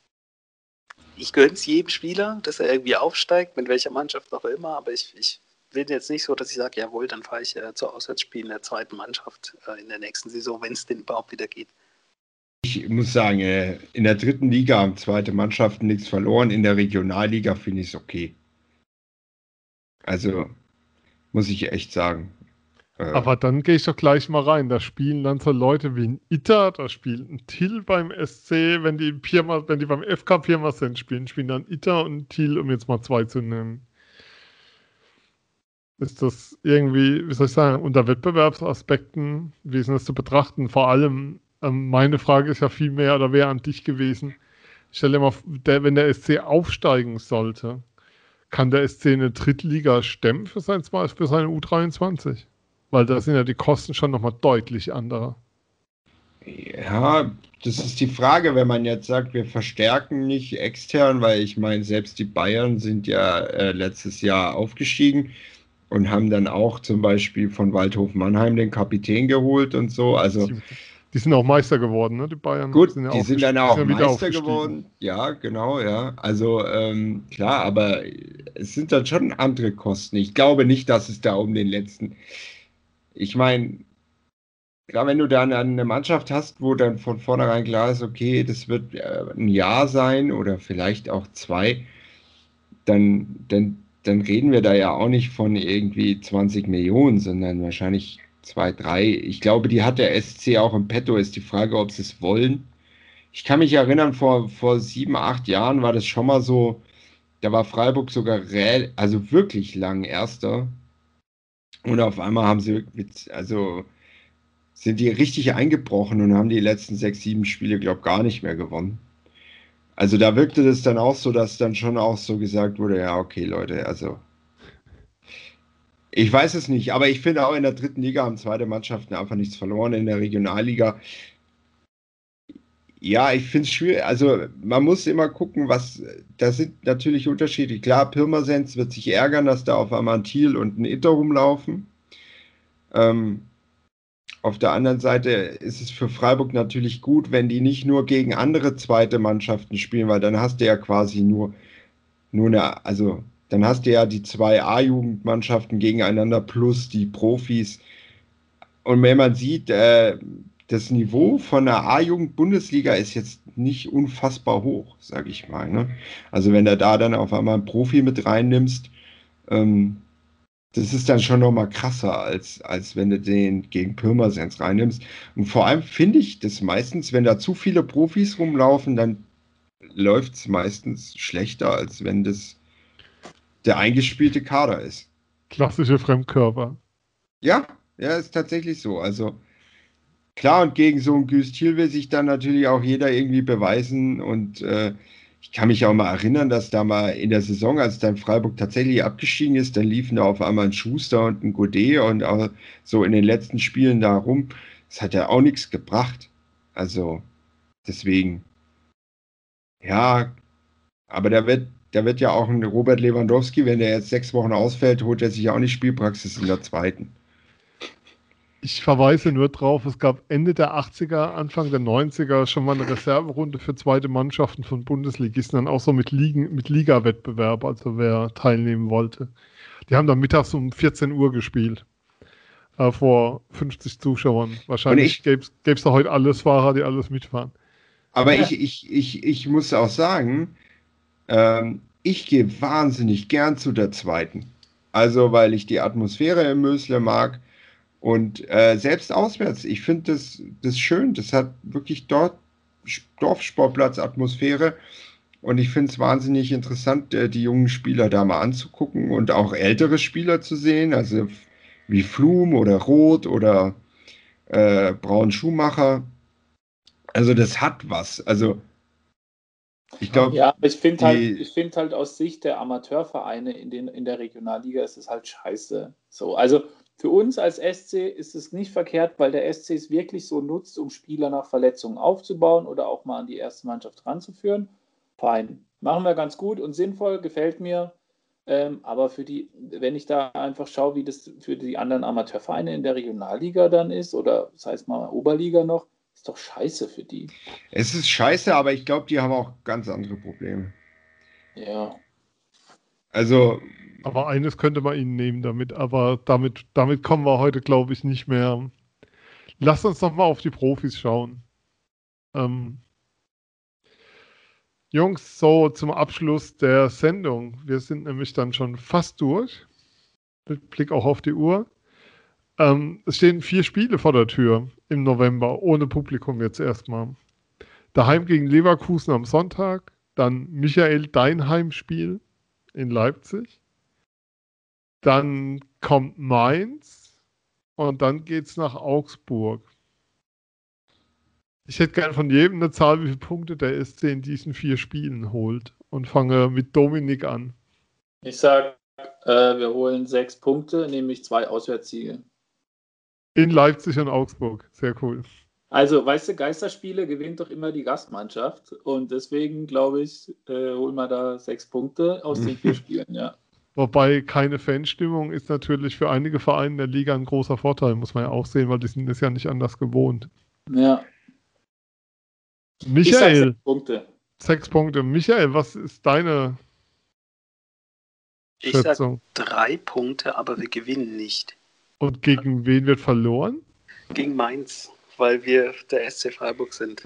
ich gönne es jedem Spieler, dass er irgendwie aufsteigt, mit welcher Mannschaft auch immer, aber ich, ich bin jetzt nicht so, dass ich sage, jawohl, dann fahre ich äh, zu Auswärtsspielen der zweiten Mannschaft äh, in der nächsten Saison, wenn es denn überhaupt wieder geht. Ich muss sagen, äh, in der dritten Liga haben zweite Mannschaften nichts verloren, in der Regionalliga finde ich es okay. Also, muss ich echt sagen. Äh, Aber dann gehe ich doch gleich mal rein. Da spielen dann so Leute wie ein Itter, da spielt ein Thiel beim S C, wenn die, Pirma, wenn die beim F K Pirma sind, spielen, spielen dann Itter und Thiel, um jetzt mal zwei zu nennen. Ist das irgendwie, wie soll ich sagen, unter Wettbewerbsaspekten, wie ist das zu betrachten? Vor allem, ähm, meine Frage ist ja viel mehr oder wäre an dich gewesen. Ich stelle dir mal, der, wenn der S C aufsteigen sollte, kann der S C eine Drittliga stemmen für, sein, für seine U dreiundzwanzig? Weil da sind ja die Kosten schon nochmal deutlich andere. Ja, das ist die Frage, wenn man jetzt sagt, wir verstärken nicht extern, weil ich meine, selbst die Bayern sind ja äh, letztes Jahr aufgestiegen und haben dann auch zum Beispiel von Waldhof Mannheim den Kapitän geholt und so. Also die sind auch Meister geworden, ne? Die Bayern. Gut, sind ja die sind dann auch sind Meister geworden. Ja, genau, ja. Also ähm, klar, aber es sind dann schon andere Kosten. Ich glaube nicht, dass es da um den letzten... Ich meine, klar, wenn du dann eine Mannschaft hast, wo dann von vornherein klar ist, okay, das wird äh, ein Jahr sein oder vielleicht auch zwei, dann, dann, dann reden wir da ja auch nicht von irgendwie zwanzig Millionen, sondern wahrscheinlich zwei, drei. Ich glaube, die hat der S C auch im Petto. Ist die Frage, ob sie es wollen. ich kann mich erinnern, vor, vor sieben, acht Jahren war das schon mal so, da war Freiburg sogar rä- also wirklich lang Erster. Und auf einmal haben sie, mit- also sind die richtig eingebrochen und haben die letzten sechs, sieben Spiele, glaube ich, gar nicht mehr gewonnen. Also da wirkte das dann auch so, dass dann schon auch so gesagt wurde, ja, okay, Leute, also ich weiß es nicht, aber ich finde auch in der dritten Liga haben zweite Mannschaften einfach nichts verloren. In der Regionalliga, ja, ich finde es schwierig. Also man muss immer gucken, was, da sind natürlich Unterschiede. Klar, Pirmasens wird sich ärgern, dass da auf einmal ein Thiel und ein Itter rumlaufen. Ähm, auf der anderen Seite ist es für Freiburg natürlich gut, wenn die nicht nur gegen andere zweite Mannschaften spielen, weil dann hast du ja quasi nur, nur eine, also dann hast du ja die zwei A-Jugendmannschaften gegeneinander plus die Profis. Und wenn man sieht, äh, das Niveau von der A-Jugend-Bundesliga ist jetzt nicht unfassbar hoch, sage ich mal. Ne? Also wenn du da dann auf einmal einen Profi mit reinnimmst, ähm, das ist dann schon nochmal krasser, als, als wenn du den gegen Pirmasens reinnimmst. Und vor allem finde ich das meistens, wenn da zu viele Profis rumlaufen, dann läuft es meistens schlechter, als wenn das der eingespielte Kader ist. Klassische Fremdkörper. Ja, ja, ist tatsächlich so. Also klar, und gegen so einen Güst Thiel will sich dann natürlich auch jeder irgendwie beweisen. Und äh, ich kann mich auch mal erinnern, dass da mal in der Saison, als dann Freiburg tatsächlich abgestiegen ist, dann liefen da auf einmal ein Schuster und ein Godet und auch so in den letzten Spielen da rum. Das hat ja auch nichts gebracht. Also deswegen, ja, aber da wird, da wird ja auch ein Robert Lewandowski, wenn der jetzt sechs Wochen ausfällt, holt er sich auch nicht Spielpraxis in der zweiten. Ich verweise nur drauf, es gab Ende der achtziger, Anfang der neunziger schon mal eine Reserverunde für zweite Mannschaften von Bundesligisten, dann auch so mit, Ligen, mit Liga-Wettbewerb, also wer teilnehmen wollte. Die haben dann mittags um vierzehn Uhr gespielt, äh, vor fünfzig Zuschauern. Wahrscheinlich gäbe es da heute alles Fahrer, die alles mitfahren. Aber ich, ich, ich, ich muss auch sagen, ähm, ich gehe wahnsinnig gern zu der zweiten. Also, weil ich die Atmosphäre im Mösle mag. Und äh, selbst auswärts, ich finde das, das schön. Das hat wirklich dort Dorfsportplatz-Atmosphäre. Und ich finde es wahnsinnig interessant, äh, die jungen Spieler da mal anzugucken und auch ältere Spieler zu sehen. Also wie Flum oder Roth oder äh, Braun Schumacher. Also das hat was. Also ich glaube. Ja, ich finde halt, ich finde halt aus Sicht der Amateurvereine in, den, in der Regionalliga ist es halt scheiße. So, also für uns als S C ist es nicht verkehrt, weil der S C es wirklich so nutzt, um Spieler nach Verletzungen aufzubauen oder auch mal an die erste Mannschaft ranzuführen. Fein. Machen wir ganz gut und sinnvoll, gefällt mir. Ähm, aber für die, wenn ich da einfach schaue, wie das für die anderen Amateurvereine in der Regionalliga dann ist, oder das heißt mal Oberliga noch, ist doch scheiße für die. Es ist scheiße, aber ich glaube, die haben auch ganz andere Probleme. Ja. Also. Aber eines könnte man ihnen nehmen damit, aber damit, damit kommen wir heute, glaube ich, nicht mehr. Lasst uns noch mal auf die Profis schauen. Ähm, Jungs, so zum Abschluss der Sendung. Wir sind nämlich dann schon fast durch. Mit Blick auch auf die Uhr. Ähm, es stehen vier Spiele vor der Tür im November, ohne Publikum jetzt erstmal. Daheim gegen Leverkusen am Sonntag. Dann Michael, dein Heimspiel in Leipzig. Dann kommt Mainz und dann geht's nach Augsburg. Ich hätte gern von jedem eine Zahl, wie viele Punkte der S C in diesen vier Spielen holt und fange mit Dominik an. Ich sage, äh, wir holen sechs Punkte, nämlich zwei Auswärtssiege. In Leipzig und Augsburg. Sehr cool. Also, weißt du, Geisterspiele gewinnt doch immer die Gastmannschaft und deswegen, glaube ich, äh, holen wir da sechs Punkte aus den vier Spielen, ja. Wobei keine Fanstimmung ist natürlich für einige Vereine der Liga ein großer Vorteil, muss man ja auch sehen, weil die sind es ja nicht anders gewohnt. Ja. Michael. Ich sag sechs Punkte. Sechs Punkte. Michael, was ist deine ich Schätzung? Ich sag drei Punkte, aber wir gewinnen nicht. Und gegen wen wird verloren? Gegen Mainz, weil wir der S C Freiburg sind.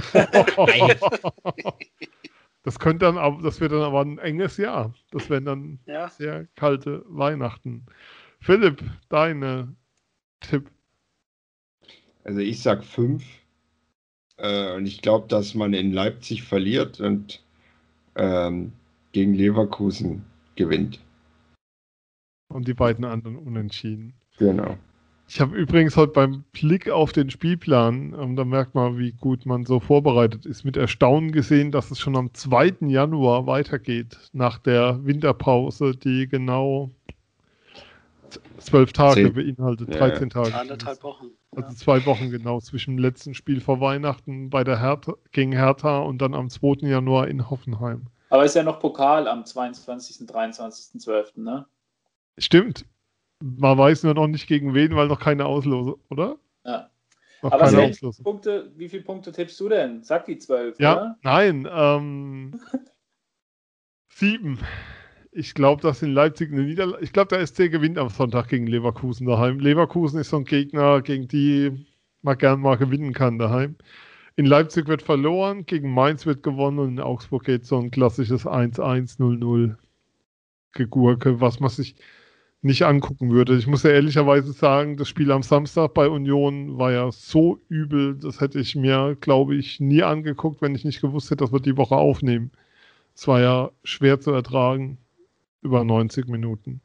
Das könnte dann aber, das wird dann aber ein enges Jahr. Das wären dann ja. sehr kalte Weihnachten. Philipp, deine Tipp. Also ich sag fünf. Äh, und ich glaube, dass man in Leipzig verliert und ähm, gegen Leverkusen gewinnt. Und die beiden anderen unentschieden. Genau. Ich habe übrigens heute beim Blick auf den Spielplan, ähm, da merkt man, wie gut man so vorbereitet ist, mit Erstaunen gesehen, dass es schon am zweiten Januar weitergeht, nach der Winterpause, die genau zwölf Tage Zehn. beinhaltet, Ja. dreizehn Tage. Anderthalb Wochen. Also zwei Wochen genau, zwischen dem letzten Spiel vor Weihnachten bei der Hertha, gegen Hertha und dann am zweiten Januar in Hoffenheim. Aber ist ja noch Pokal am zweiundzwanzigsten, dreiundzwanzigsten zwölften, ne? Stimmt. Man weiß nur noch nicht gegen wen, weil noch keine Auslose, oder? Ja. Noch Aber keine Sven, Auslose. Punkte, wie viele Punkte tippst du denn? Sag die zwölf, Ja, oder? nein, ähm, sieben. Ich glaube, dass in Leipzig eine Niederlage. Ich glaube, der S C gewinnt am Sonntag gegen Leverkusen daheim. Leverkusen ist so ein Gegner, gegen die man gern mal gewinnen kann daheim. In Leipzig wird verloren, gegen Mainz wird gewonnen und in Augsburg geht so ein klassisches eins eins null null Gegurke, was man sich nicht angucken würde. Ich muss ja ehrlicherweise sagen, das Spiel am Samstag bei Union war ja so übel, das hätte ich mir, glaube ich, nie angeguckt, wenn ich nicht gewusst hätte, dass wir die Woche aufnehmen. Es war ja schwer zu ertragen, über neunzig Minuten.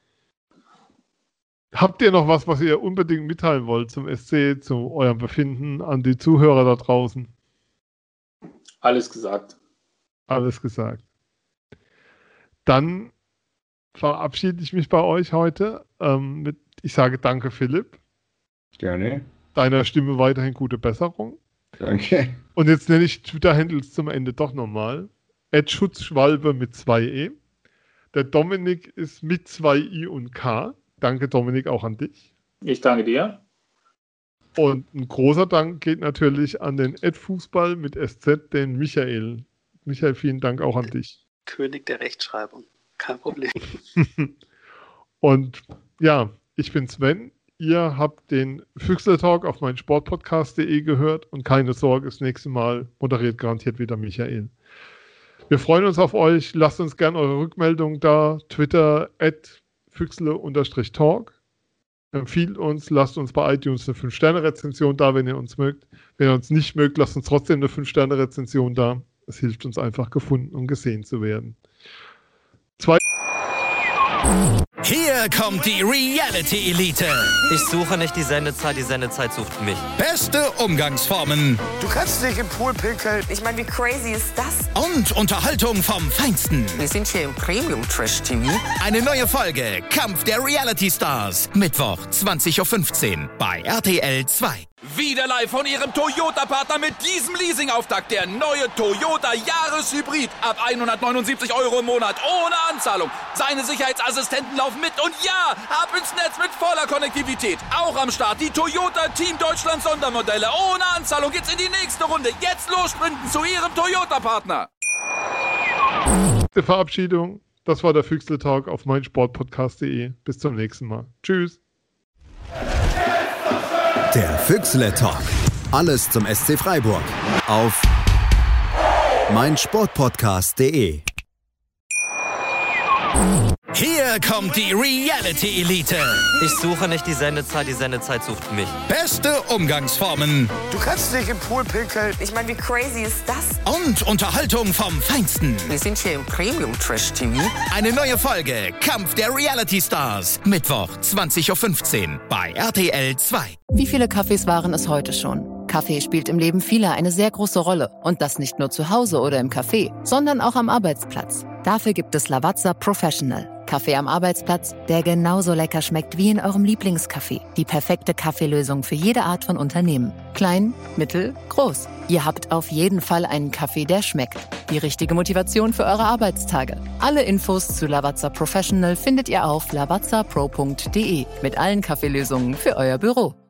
Habt ihr noch was, was ihr unbedingt mitteilen wollt zum S C, zu eurem Befinden, an die Zuhörer da draußen? Alles gesagt. Alles gesagt. Dann verabschiede ich mich bei euch heute. Ähm, mit, ich sage danke, Philipp. Gerne. Deiner Stimme weiterhin gute Besserung. Danke. Und jetzt nenne ich Twitter-Handles zum Ende doch nochmal. at Schutzschwalbe mit zwei E. Der Dominik ist mit zwei I und K. Danke, Dominik, auch an dich. Ich danke dir. Und ein großer Dank geht natürlich an den at Fußball mit S Z, den Michael. Michael, vielen Dank auch an dich. König der Rechtschreibung. Kein Problem. Und ja, ich bin Sven. Ihr habt den Füchsle-Talk auf mein Sportpodcast punkt de gehört und keine Sorge, das nächste Mal moderiert garantiert wieder Michael. Wir freuen uns auf euch. Lasst uns gerne eure Rückmeldung da. Twitter at Füchsle-Talk. Empfiehlt uns, lasst uns bei iTunes eine fünf Sterne Rezension da, wenn ihr uns mögt. Wenn ihr uns nicht mögt, lasst uns trotzdem eine fünf Sterne Rezension da. Es hilft uns einfach, gefunden und gesehen zu werden. Zwei Hier kommt die Reality Elite. Ich suche nicht die Sendezeit, die Sendezeit sucht mich. Beste Umgangsformen Du kannst nicht im Pool pinkeln. Ich meine, wie crazy ist das? und Unterhaltung vom Feinsten. Wir sind hier im Premium-Trash-T V. Eine neue Folge Kampf der Reality Stars. Mittwoch, zwanzig Uhr fünfzehn bei R T L zwei. Wieder live von Ihrem Toyota-Partner mit diesem Leasing-Auftakt. Der neue Toyota Jahreshybrid. Ab hundertneunundsiebzig Euro im Monat. Ohne Anzahlung. Seine Sicherheitsassistenten laufen mit. Und ja, ab ins Netz mit voller Konnektivität. Auch am Start die Toyota Team Deutschland Sondermodelle. Ohne Anzahlung geht's in die nächste Runde. Jetzt los sprinten zu Ihrem Toyota-Partner. Verabschiedung. Das war der Füchsle-Talk auf mein Sportpodcast punkt de. Bis zum nächsten Mal. Tschüss. Der Füchsle Talk. Alles zum S C Freiburg auf mein Sportpodcast punkt de. Hier kommt die Reality Elite. Ich suche nicht die Sendezeit, die Sendezeit sucht mich. Beste Umgangsformen Du kannst nicht im Pool pinkeln. Ich meine, wie crazy ist das? und Unterhaltung vom Feinsten. Wir sind hier im Premium-Trash-T V. Eine neue Folge Kampf der Reality Stars. Mittwoch, zwanzig Uhr fünfzehn bei R T L zwei. Wie viele Kaffees waren es heute schon? Kaffee spielt im Leben vieler eine sehr große Rolle. Und das nicht nur zu Hause oder im Café, sondern auch am Arbeitsplatz. Dafür gibt es Lavazza Professional. Kaffee am Arbeitsplatz, der genauso lecker schmeckt wie in eurem Lieblingscafé. Die perfekte Kaffeelösung für jede Art von Unternehmen. Klein, mittel, groß. Ihr habt auf jeden Fall einen Kaffee, der schmeckt. Die richtige Motivation für eure Arbeitstage. Alle Infos zu Lavazza Professional findet ihr auf lavazza pro punkt de mit allen Kaffeelösungen für euer Büro.